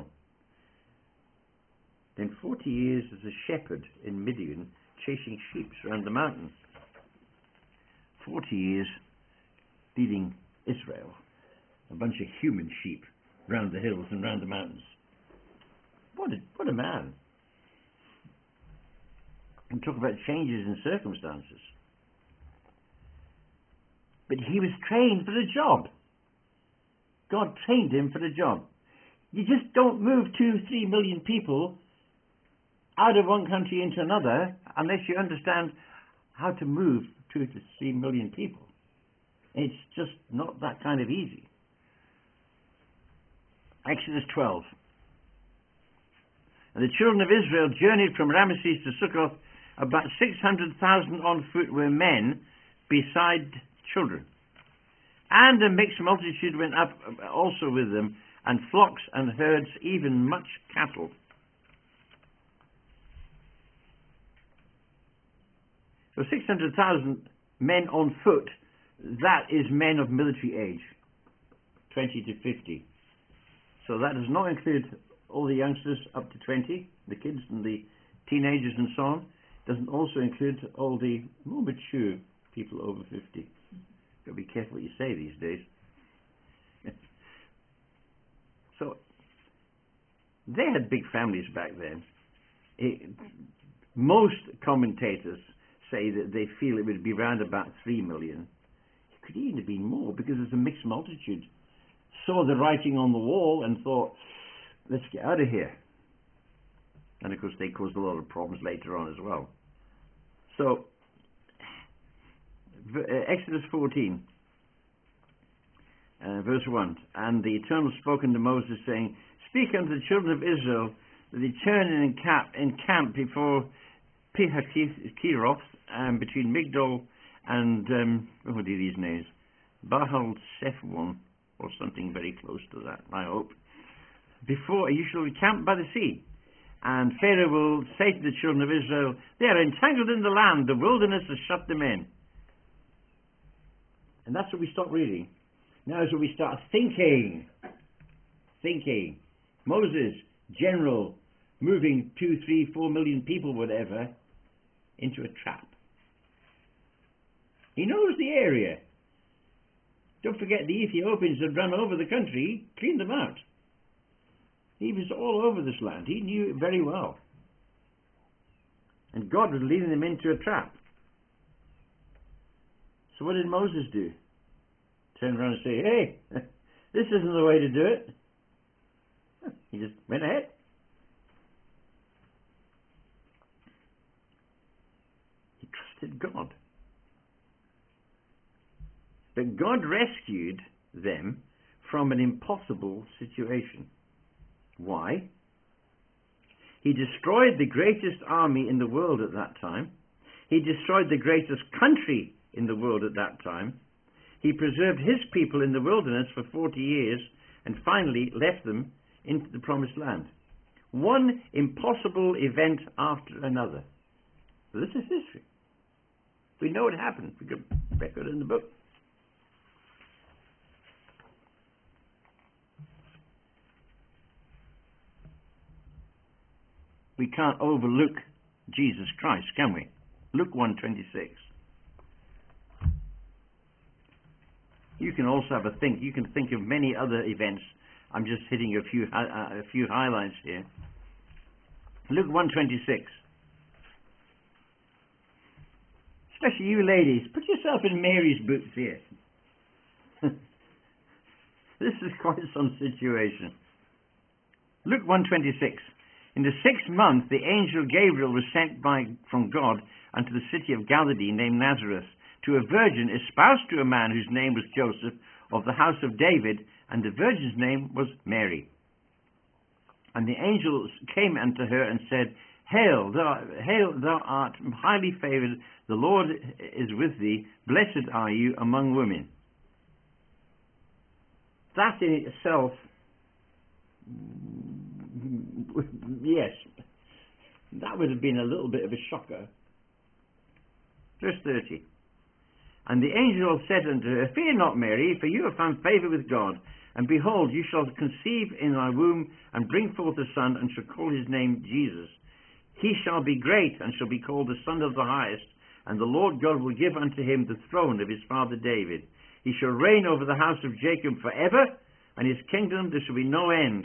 Then forty years as a shepherd in Midian, chasing sheep around the mountain. Forty years leading Israel, a bunch of human sheep round the hills and round the mountains. What a, what a man. And talk about changes in circumstances. But he was trained for the job. God trained him for the job. You just don't move two, three million people out of one country into another unless you understand how to move two to three million people. It's just not that kind of easy. Exodus twelve. And the children of Israel journeyed from Ramesses to Succoth. About six hundred thousand on foot were men, beside children. And a mixed multitude went up also with them, and flocks and herds, even much cattle. So six hundred thousand men on foot, that is men of military age, twenty to fifty. So that does not include all the youngsters up to twenty, the kids and the teenagers and so on. Doesn't also include all the more mature people over fifty. Got to be careful what you say these days. So they had big families back then. It, most commentators say that they feel it would be around about three million. It could even have been more because there's a mixed multitude. Saw the writing on the wall and thought, let's get out of here. And of course they caused a lot of problems later on as well. So, Exodus fourteen, uh, verse one. And the Eternal spoke unto Moses, saying, Speak unto the children of Israel, that they turn and encamp, encamp before Pihahiroth, um, between Migdol and, um, what are these names? Baal Zephon, or something very close to that, I hope. Before, you shall encamp by the sea. And Pharaoh will say to the children of Israel, they are entangled in the land, the wilderness has shut them in. And that's what we stop reading. Now is where we start thinking. Thinking. Moses, general, moving two, three, four million people, whatever, into a trap. He knows the area. Don't forget the Ethiopians had run over the country, cleaned them out. He was all over this land. He knew it very well. And God was leading them into a trap. So what did Moses do? Turn around and say, hey, this isn't the way to do it. He just went ahead. He trusted God. But God rescued them from an impossible situation. Why? He destroyed the greatest army in the world at that time. He destroyed the greatest country in the world at that time. He preserved his people in the wilderness for forty years and finally left them into the promised land. One impossible event after another. So this is history. We know it happened. We could record it in the book. We can't overlook Jesus Christ, can we? Luke one twenty-six. You can also have a think. You can think of many other events. I'm just hitting a few uh, a few highlights here. Luke one twenty-six. Especially you ladies, put yourself in Mary's boots here. This is quite some situation. Luke one twenty-six. In the sixth month, the angel Gabriel was sent by from God unto the city of Galilee named Nazareth, to a virgin espoused to a man whose name was Joseph, of the house of David, and the virgin's name was Mary. And the angel came unto her and said, Hail, thou, hail, thou art highly favoured, the Lord is with thee, blessed are you among women. That in itself, yes, that would have been a little bit of a shocker. Verse thirty. And the angel said unto her, Fear not, Mary, for you have found favour with God. And behold, you shall conceive in thy womb, and bring forth a son, and shall call his name Jesus. He shall be great, and shall be called the Son of the Highest. And the Lord God will give unto him the throne of his father David. He shall reign over the house of Jacob forever, and his kingdom there shall be no end.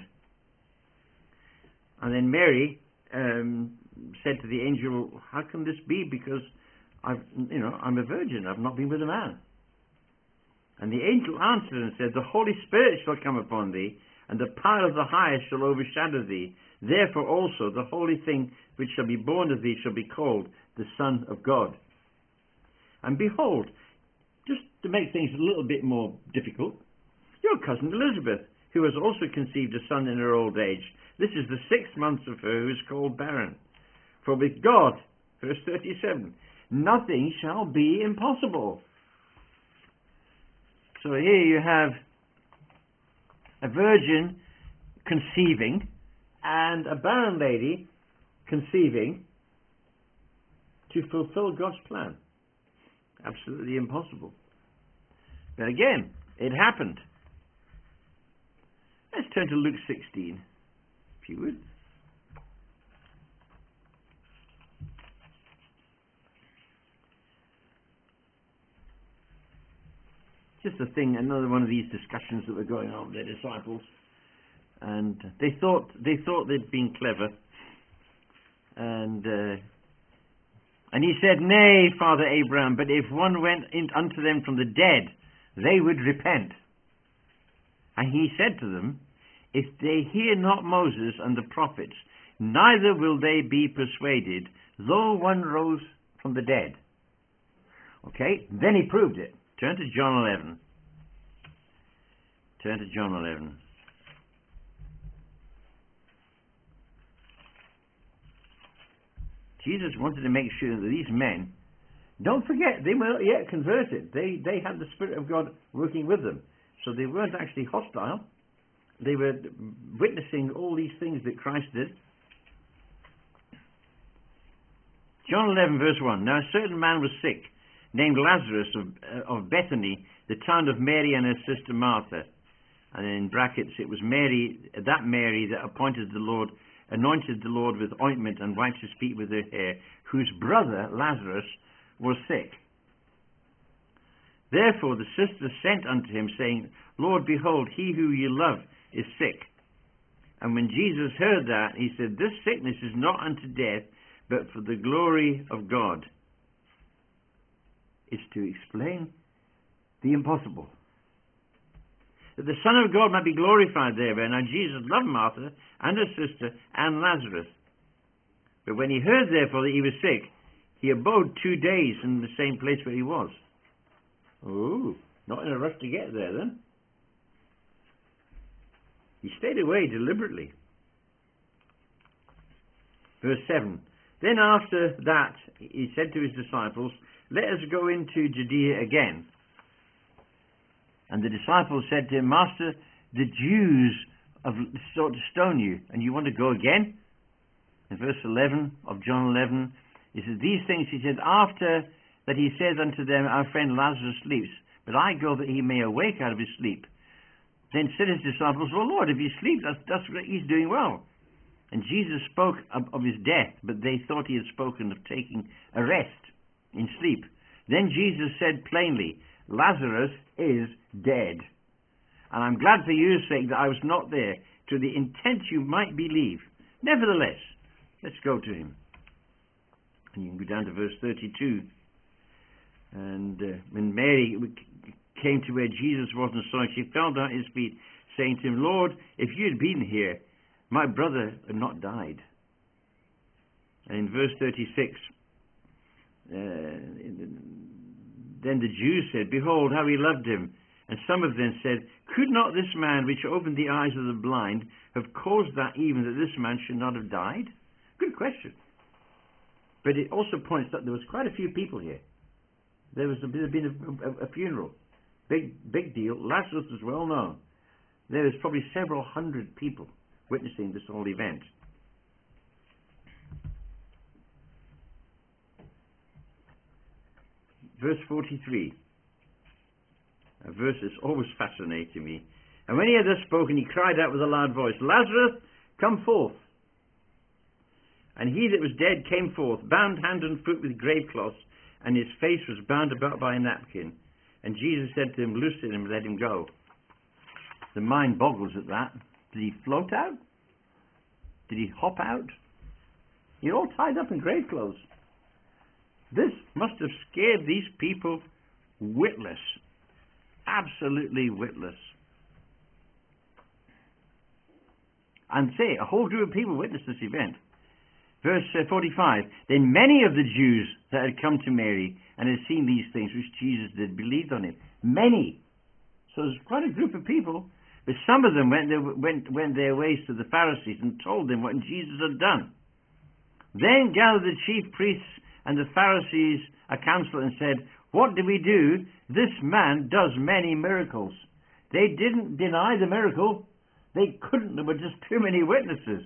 And then Mary um, said to the angel, How can this be? Because I've, you know, I'm a virgin. I've not been with a man. And the angel answered and said, The Holy Spirit shall come upon thee, and the power of the Highest shall overshadow thee. Therefore also the holy thing which shall be born of thee shall be called the Son of God. And behold, just to make things a little bit more difficult, your cousin Elizabeth, who has also conceived a son in her old age. This is the sixth month of her who is called barren. For with God, verse thirty-seven, nothing shall be impossible. So here you have a virgin conceiving and a barren lady conceiving to fulfill God's plan. Absolutely impossible. But again, it happened. Let's turn to Luke sixteen, if you would. Just a thing, another one of these discussions that were going on with their disciples, and they thought they thought they'd been clever, and uh, and he said, Nay, Father Abraham, but if one went in unto them from the dead, they would repent. And he said to them, If they hear not Moses and the prophets, neither will they be persuaded, though one rose from the dead. Okay, then he proved it. Turn to John eleven. Turn to John eleven. Jesus wanted to make sure that these men, don't forget, they weren't yet converted. They, they had the Spirit of God working with them. So they weren't actually hostile. They were witnessing all these things that Christ did. John eleven verse one. Now a certain man was sick, named Lazarus of, uh, of Bethany, the town of Mary and her sister Martha. And in brackets it was Mary, that Mary that appointed the Lord, anointed the Lord with ointment and wiped his feet with her hair, whose brother Lazarus was sick. Therefore the sister sent unto him, saying, Lord, behold, he who you love is sick. And when Jesus heard that, he said, This sickness is not unto death, but for the glory of God. It's to explain the impossible. That the Son of God might be glorified thereby. Now Jesus loved Martha and her sister and Lazarus. But when he heard therefore that he was sick, he abode two days in the same place where he was. Oh, not in a rush to get there then. He stayed away deliberately. Verse seven. Then after that he said to his disciples, let us go into Judea again. And the disciples said to him, Master, the Jews have sought to stone you, and you want to go again? In verse eleven of John eleven, he says, these things he said after that he says unto them, our friend Lazarus sleeps, but I go that he may awake out of his sleep. Then said his disciples, well, Lord, if he sleeps, that's, that's great, he's doing well. And Jesus spoke of, of his death, but they thought he had spoken of taking a rest in sleep. Then Jesus said plainly, Lazarus is dead. And I'm glad for your sake that I was not there, to the intent you might believe. Nevertheless, let's go to him. And you can go down to verse thirty-two. And uh, when Mary came to where Jesus was and saw him, she fell down at his feet, saying to him, Lord, if you had been here, my brother had not died. And in verse thirty-six, uh, then the Jews said, behold, how he loved him. And some of them said, could not this man which opened the eyes of the blind have caused that even that this man should not have died? Good question. But it also points that there was quite a few people here. There was a, there had been a, a, a funeral. Big, big deal. Lazarus was well known. There was probably several hundred people witnessing this whole event. Verse forty-three. A verse that's always fascinating me. And when he had thus spoken, he cried out with a loud voice, Lazarus, come forth. And he that was dead came forth, bound hand and foot with grave cloths, and his face was bound about by a napkin. And Jesus said to him, loosen him and let him go. The mind boggles at that. Did he float out? Did he hop out? He's all tied up in grave clothes. This must have scared these people witless. Absolutely witless. And say, a whole group of people witnessed this event. Verse uh, forty-five, then many of the Jews that had come to Mary and had seen these things which Jesus did believed on him. Many. So there's quite a group of people. But some of them went their, went, went their ways to the Pharisees and told them what Jesus had done. Then gathered the chief priests and the Pharisees a council and said, what do we do? This man does many miracles. They didn't deny the miracle. They couldn't. There were just too many witnesses.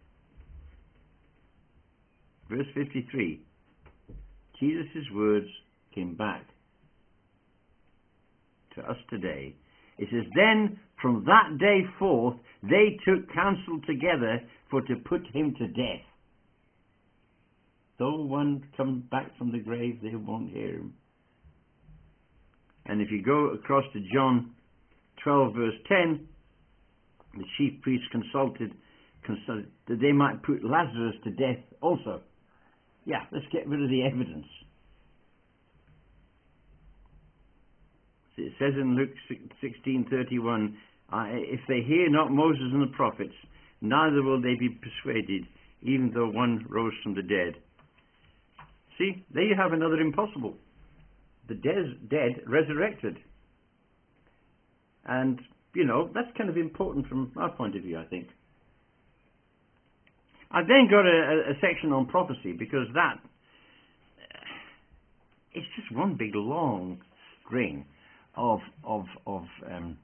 Verse fifty-three. Jesus' words came back to us today. It says, then from that day forth they took counsel together for to put him to death. Though one comes back from the grave, they won't hear him. And if you go across to John twelve verse ten, the chief priests consulted, consulted that they might put Lazarus to death also. Yeah, let's get rid of the evidence. It says in Luke sixteen thirty-one, if they hear not Moses and the prophets, neither will they be persuaded, even though one rose from the dead. See, there you have another impossible. The dead, dead resurrected. And, you know, that's kind of important from our point of view, I think. I've then got a, a section on prophecy, because that, it's just one big long string of of of um,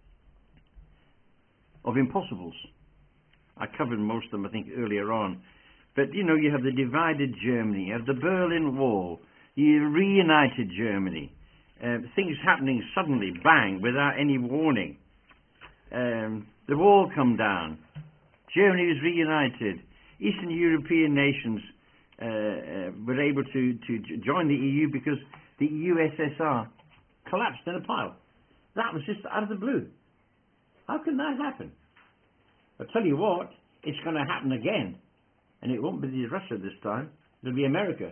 of impossibles. I covered most of them, I think, earlier on. But, you know, you have the divided Germany, you have the Berlin Wall, you have reunited Germany, uh, things happening suddenly, bang, without any warning. Um, the wall come down, Germany was reunited, Eastern European nations uh, uh, were able to, to join the E U because the U S S R collapsed in a pile. That was just out of the blue. How can that happen? I'll tell you what, it's going to happen again. And it won't be Russia this time. It'll be America.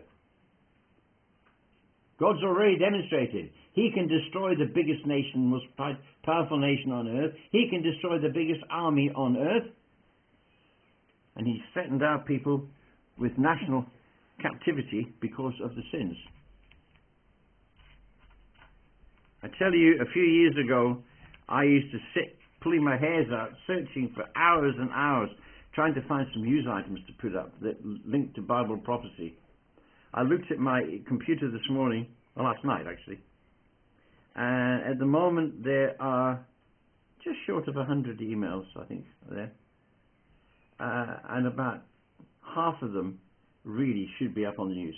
God's already demonstrated. He can destroy the biggest nation, most powerful nation on earth. He can destroy the biggest army on earth. And he's threatened our people with national captivity because of the sins. I tell you, a few years ago, I used to sit pulling my hairs out, searching for hours and hours, trying to find some news items to put up that link to Bible prophecy. I looked at my computer this morning, or last night actually, and at the moment there are just short of a hundred emails, I think, there, uh, and about half of them really should be up on the news.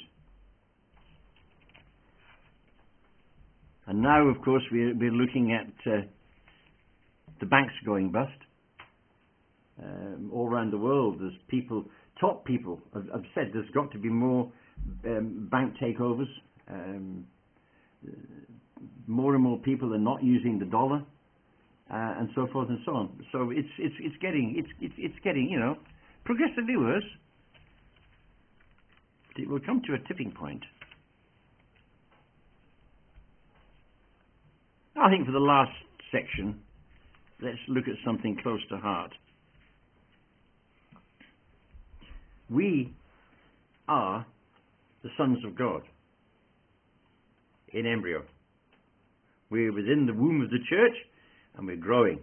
And now, of course, we're, we're looking at uh, the banks going bust. Um, all around the world, there's people, top people have, have said there's got to be more um, bank takeovers. Um, more and more people are not using the dollar, uh, and so forth and so on. So it's it's it's getting it's it's it's getting you know progressively worse. It will come to a tipping point. I think for the last section, let's look at something close to heart. We are the sons of God in embryo. We're within the womb of the church and we're growing.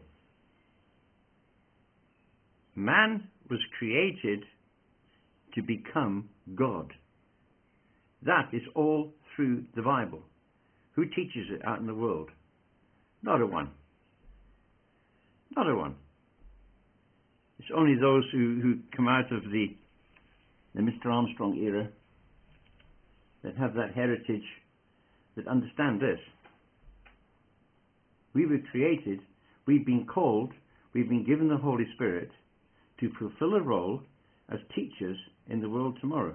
Man was created to become God. That is all through the Bible. Who teaches it out in the world? Not a one. Not a one. It's only those who, who come out of the, the Mister Armstrong era that have that heritage that understand this. We were created, we've been called, we've been given the Holy Spirit to fulfill a role as teachers in the world tomorrow.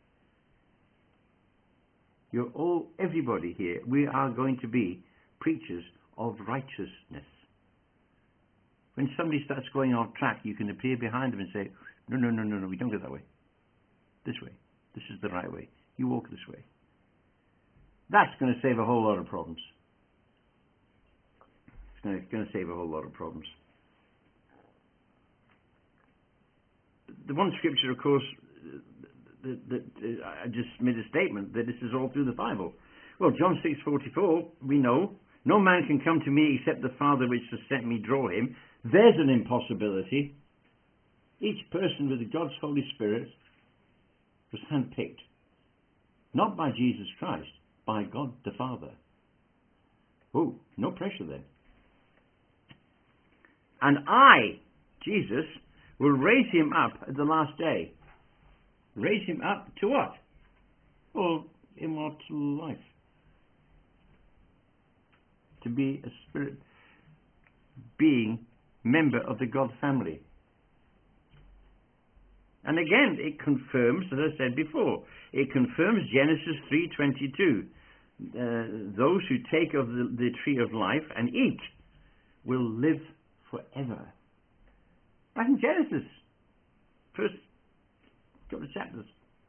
You're all, everybody here, we are going to be preachers of righteousness. When somebody starts going off track, you can appear behind them and say, no, no, no, no, no, we don't go that way. This way. This is the right way. You walk this way. That's going to save a whole lot of problems. It's going to, going to save a whole lot of problems. The one scripture, of course, that, that uh, I just made a statement that this is all through the Bible. Well, John six forty-four, we know, no man can come to me except the Father which has sent me draw him. There's an impossibility. Each person with God's Holy Spirit was handpicked. Not by Jesus Christ, by God the Father. Oh, no pressure then. And I, Jesus, will raise him up at the last day. Raise him up to what? Well, immortal life. To be a spirit being, member of the God family. And again, it confirms, as I said before, it confirms Genesis three twenty-two. Uh, those who take of the, the tree of life and eat will live forever. Back in Genesis, first couple of chapters.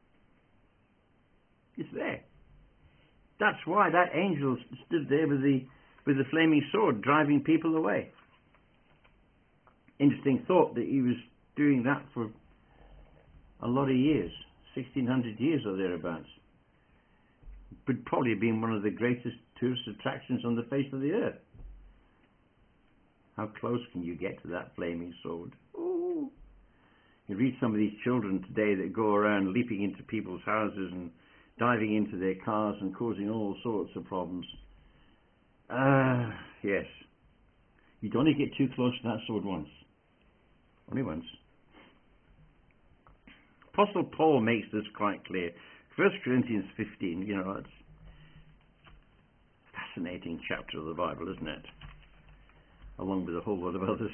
It's there. That's why that angel stood there with the with the flaming sword, driving people away. Interesting thought that he was doing that for a lot of years, sixteen hundred years or thereabouts. Would probably have been one of the greatest tourist attractions on the face of the earth. How close can you get to that flaming sword? Ooh. You read some of these children today that go around leaping into people's houses and diving into their cars and causing all sorts of problems. Ah, uh, yes. You'd only get too close to that sword once. Only once. Apostle Paul makes this quite clear. First Corinthians fifteen, you know, it's a fascinating chapter of the Bible, isn't it? Along with a whole lot of others.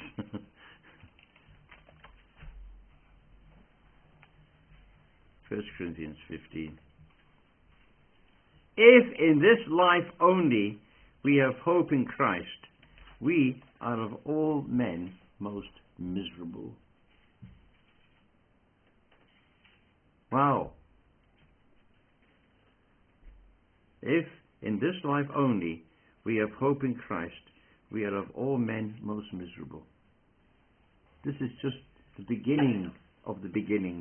First Corinthians fifteen. If in this life only we have hope in Christ, we are of all men most miserable. Wow. If in this life only we have hope in Christ, we are of all men most miserable. This is just the beginning of the beginning.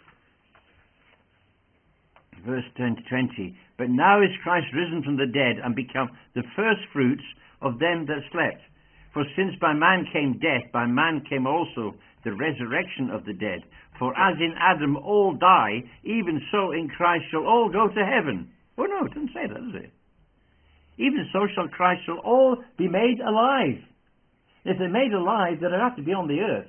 Verse twenty. But now is Christ risen from the dead and become the first fruits of them that slept. For since by man came death, by man came also the resurrection of the dead. For as in Adam all die, even so in Christ shall all go to heaven. Oh no, it doesn't say that, does it? Even so shall Christ shall all be made alive. If they're made alive, then they have to be on the earth.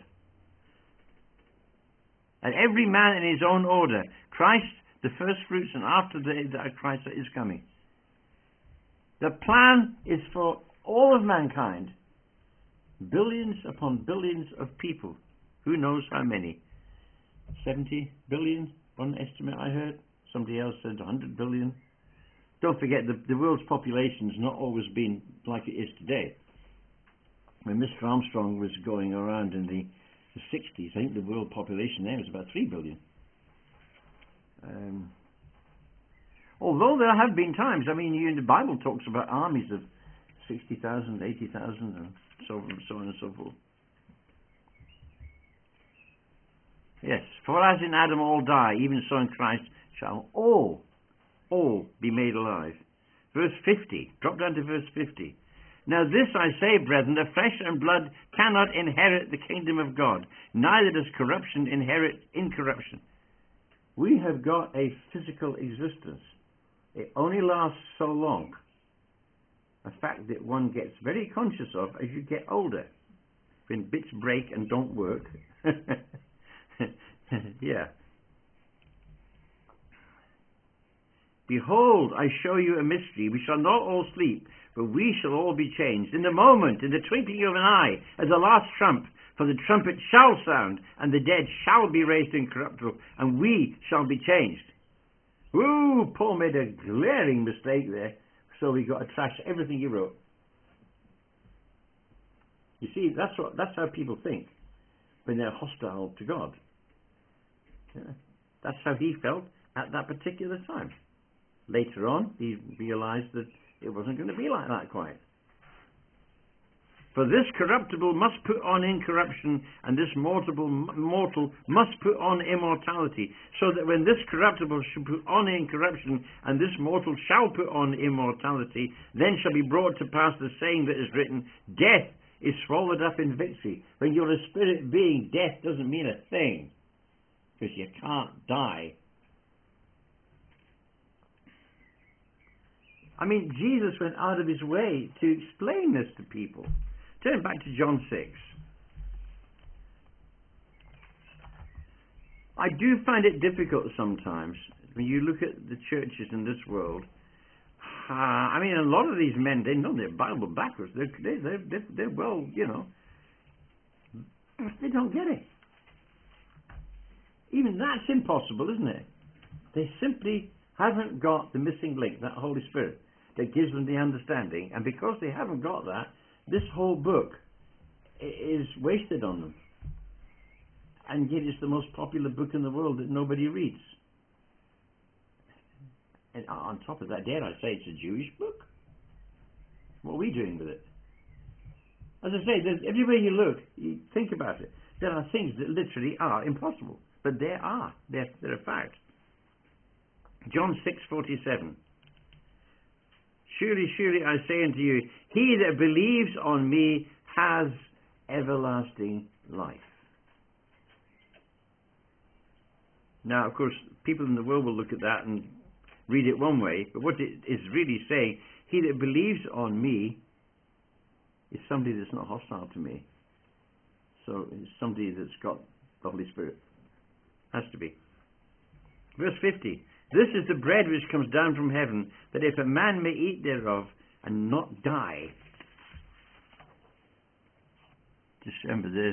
And every man in his own order. Christ, the first fruits, and after the, the Christ is coming. The plan is for all of mankind. Billions upon billions of people. Who knows how many? seventy billion, one estimate I heard. Somebody else said one hundred billion. Don't forget, the, the world's population has not always been like it is today. When Mister Armstrong was going around in the, the sixties, I think the world population there was about three billion. Um, although there have been times, I mean, you, the Bible talks about armies of sixty thousand, eighty thousand, and so, so on and so forth. Yes, for as in Adam all die, even so in Christ shall all, all be made alive. Verse fifty, drop down to verse fifty. Now this I say, brethren, that flesh and blood cannot inherit the kingdom of God, neither does corruption inherit incorruption. We have got a physical existence. It only lasts so long. A fact that one gets very conscious of as you get older. When bits break and don't work. Yeah. Behold, I show you a mystery. We shall not all sleep, but we shall all be changed. In the moment, in the twinkling of an eye, at the last trump, for the trumpet shall sound, and the dead shall be raised incorruptible, and we shall be changed. Ooh, Paul made a glaring mistake there, so we got to trash everything he wrote. You see, that's what that's how people think when they're hostile to God. Yeah. That's how he felt at that particular time. Later on, he realized that it wasn't going to be like that quite. For this corruptible must put on incorruption, and this mortal, mortal must put on immortality, so that when this corruptible shall put on incorruption, and this mortal shall put on immortality, then shall be brought to pass the saying that is written, death is swallowed up in victory. When you're a spirit being, death doesn't mean a thing, because you can't die. I mean, Jesus went out of his way to explain this to people. Turn back to John six. I do find it difficult sometimes when you look at the churches in this world. Uh, I mean, a lot of these men, they know their Bible backwards. They're, they're, they're, they're well, you know. They don't get it. Even that's impossible, isn't it? They simply haven't got the missing link, that Holy Spirit, that gives them the understanding. And because they haven't got that, this whole book is wasted on them. And yet it's the most popular book in the world that nobody reads. And on top of that, dare I say it's a Jewish book? What are we doing with it? As I say, there's, everywhere you look, you think about it, there are things that literally are impossible. But there are. They're, they're a fact. John six forty-seven. Surely, surely I say unto you, he that believes on me has everlasting life. Now, of course, people in the world will look at that and read it one way, but what it is really saying, he that believes on me is somebody that's not hostile to me. So it's somebody that's got the Holy Spirit. Has to be. Verse fifty. This is the bread which comes down from heaven, that if a man may eat thereof and not die. Just remember this.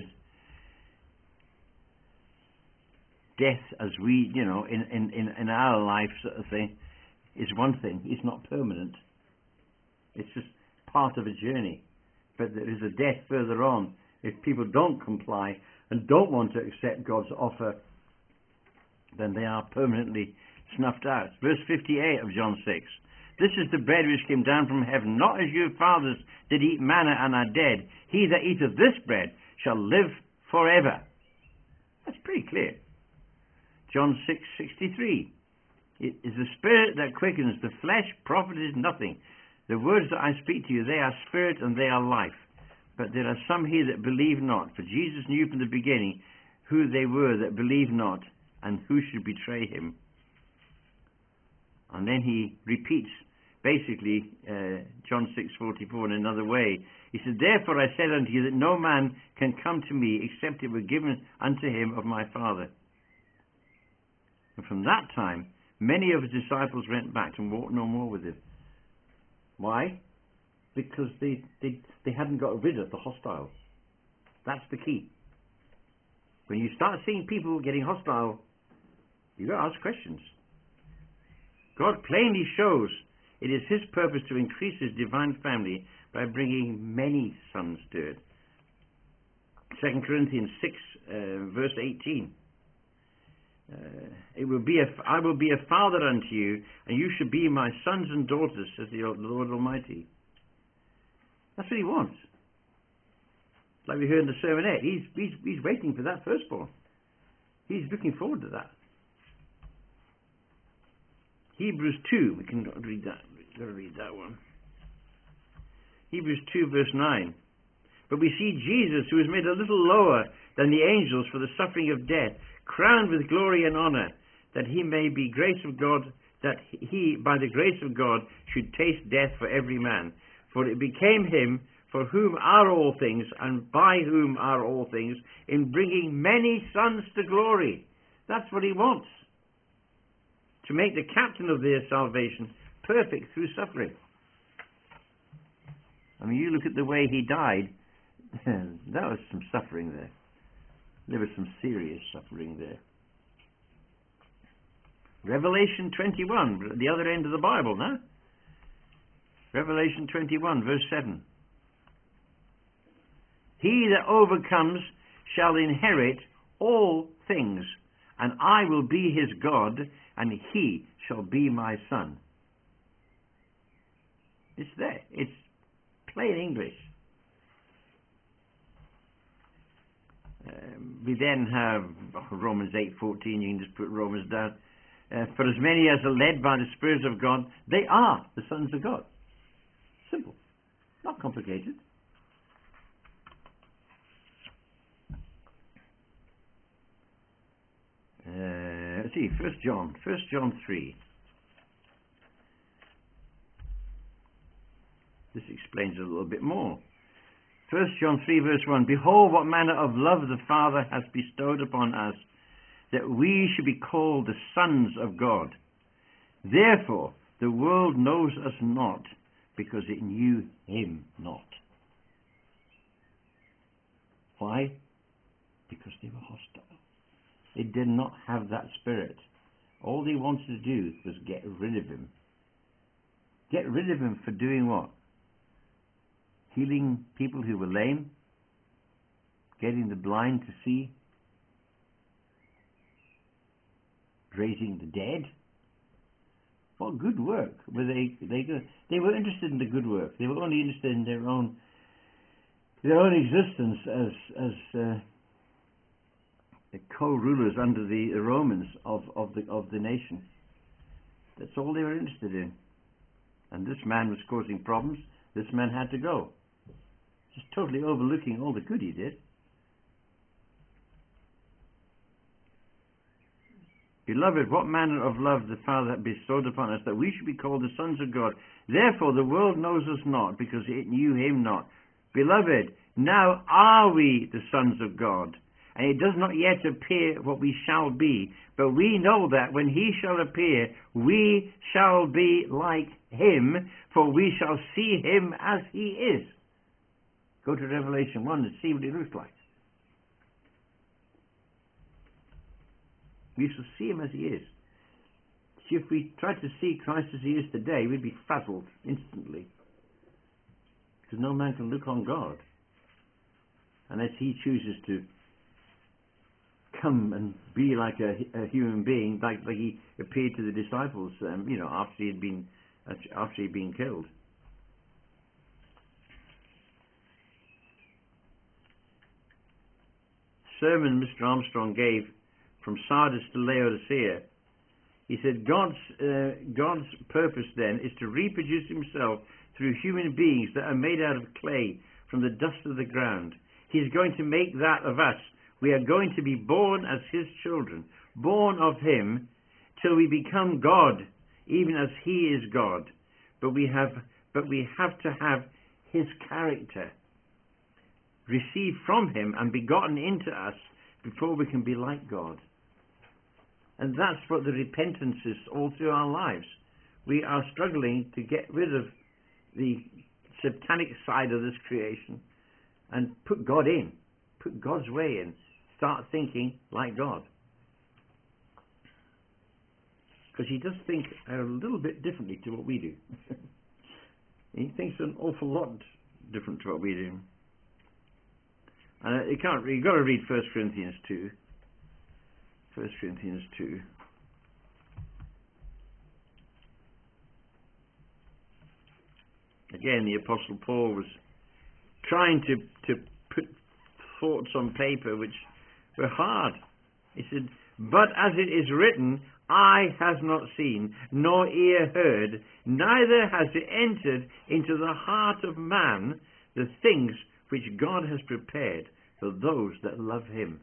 Death as we, you know, in, in, in, in our life sort of thing, is one thing. It's not permanent. It's just part of a journey. But there is a death further on if people don't comply and don't want to accept God's offer. Then they are permanently snuffed out. Verse fifty-eight of John six. This is the bread which came down from heaven, not as your fathers did eat manna and are dead. He that eateth this bread shall live forever. That's pretty clear. John six sixty-three. It is the spirit that quickens, the flesh profiteth nothing. The words that I speak to you, they are spirit and they are life. But there are some here that believe not. For Jesus knew from the beginning who they were that believed not, and who should betray him. And then he repeats, basically, uh, John six forty-four in another way. He said, therefore I said unto you that no man can come to me except it were given unto him of my Father. And from that time, many of his disciples went back and walked no more with him. Why? Because they, they, they hadn't got rid of the hostile. That's the key. When you start seeing people getting hostile, you've got to ask questions. God plainly shows it is his purpose to increase his divine family by bringing many sons to it. Second Corinthians six, uh, verse eighteen. Uh, it will be a, I will be a father unto you, and you shall be my sons and daughters, says the Lord Almighty. That's what he wants. Like we heard in the sermonette, he's, he's, he's waiting for that firstborn. He's looking forward to that. Hebrews two, we can read that. We've got to read that one. Hebrews two, verse nine. But we see Jesus, who is made a little lower than the angels for the suffering of death, crowned with glory and honor, that he may be grace of God, that he, by the grace of God, should taste death for every man. For it became him, for whom are all things, and by whom are all things, in bringing many sons to glory. That's what he wants. To make the captain of their salvation perfect through suffering. I mean, you look at the way he died, that was some suffering there. There was some serious suffering there. Revelation twenty-one, the other end of the Bible, no? Revelation twenty-one, verse seven. He that overcomes shall inherit all things, and I will be his God, and he shall be my son. It's there. It's plain English. Um, we then have oh, Romans eight fourteen. You can just put Romans down. Uh, For as many as are led by the Spirit of God, they are the sons of God. Simple. Not complicated. Uh, let's see, First John, First John three. This explains it a little bit more. First John three, verse one. Behold, what manner of love the Father has bestowed upon us, that we should be called the sons of God. Therefore, the world knows us not, because it knew him not. Why? Because they were hostile. They did not have that spirit. All they wanted to do was get rid of him. Get rid of him for doing what? Healing people who were lame, getting the blind to see, raising the dead. What good work were they? They they were interested in the good work. They were only interested in their own their own existence as as uh, the co-rulers under the Romans of of the of the nation. That's all they were interested in. And this man was causing problems. This man had to go. Just totally overlooking all the good he did. Beloved, what manner of love the Father hath bestowed upon us, that we should be called the sons of God. Therefore the world knows us not, because it knew him not. Beloved, now are we the sons of God, and it does not yet appear what we shall be. But we know that when he shall appear, we shall be like him, for we shall see him as he is. Go to Revelation one and see what he looks like. We shall see him as he is. See, if we tried to see Christ as he is today, we'd be frazzled instantly. Because no man can look on God unless he chooses to come and be like a, a human being, like, like he appeared to the disciples, um, you know, after he had been after he'd been killed. Sermon Mister Armstrong gave from Sardis to Laodicea. He said, God's uh, God's purpose then is to reproduce himself through human beings that are made out of clay, from the dust of the ground. He's going to make that of us. We are going to be born as his children, born of him till we become God, even as he is God. But we have, but we have to have his character received from him and begotten into us before we can be like God. And that's what the repentance is all through our lives. We are struggling to get rid of the satanic side of this creation and put God in, put God's way in, start thinking like God. Because he does think a little bit differently to what we do. He thinks an awful lot different to what we do. And you can't, you've got to read First Corinthians two. First Corinthians two. Again, the Apostle Paul was trying to, to put thoughts on paper which were hard. He said, but as it is written, eye has not seen, nor ear heard, neither has it entered into the heart of man the things which God has prepared for those that love him.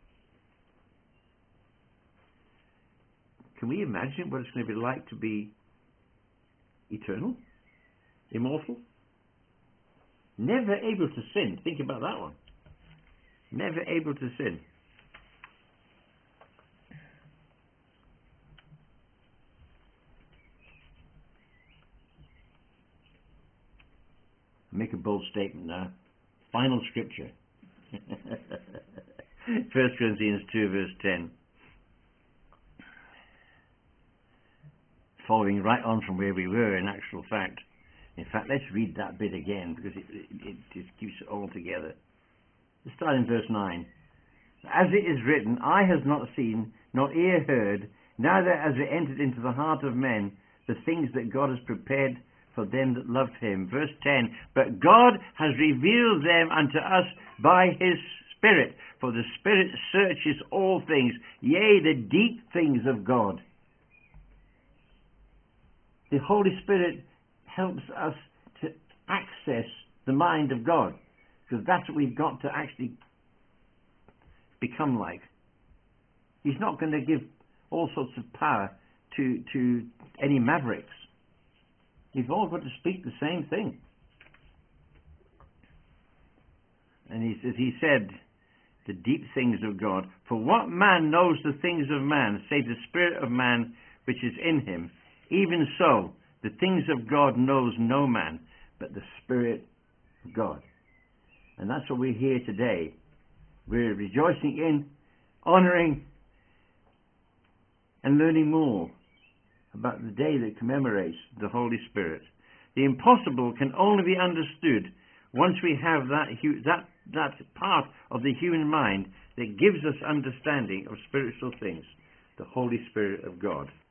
Can we imagine what it's going to be like to be eternal? Immortal? Never able to sin. Think about that one. Never able to sin. Make a bold statement now. Final scripture. First Corinthians two verse ten. Following right on from where we were in actual fact. In fact, let's read that bit again because it, it, it just keeps it all together. Let's start in verse nine. As it is written, eye has not seen, nor ear heard, neither has it entered into the heart of men the things that God has prepared for them that love him. Verse ten, but God has revealed them unto us by his Spirit, for the Spirit searches all things, yea, the deep things of God. The Holy Spirit helps us to access the mind of God, because that's what we've got to actually become like. He's not going to give all sorts of power to, to any mavericks. We've all got to speak the same thing. And he says, he said, the deep things of God. For what man knows the things of man, save the spirit of man which is in him? Even so, the things of God knows no man, but the Spirit of God. And that's what we're here today. We're rejoicing in, honouring, and learning more about the day that commemorates the Holy Spirit. The impossible can only be understood once we have that, that, that part of the human mind that gives us understanding of spiritual things, the Holy Spirit of God.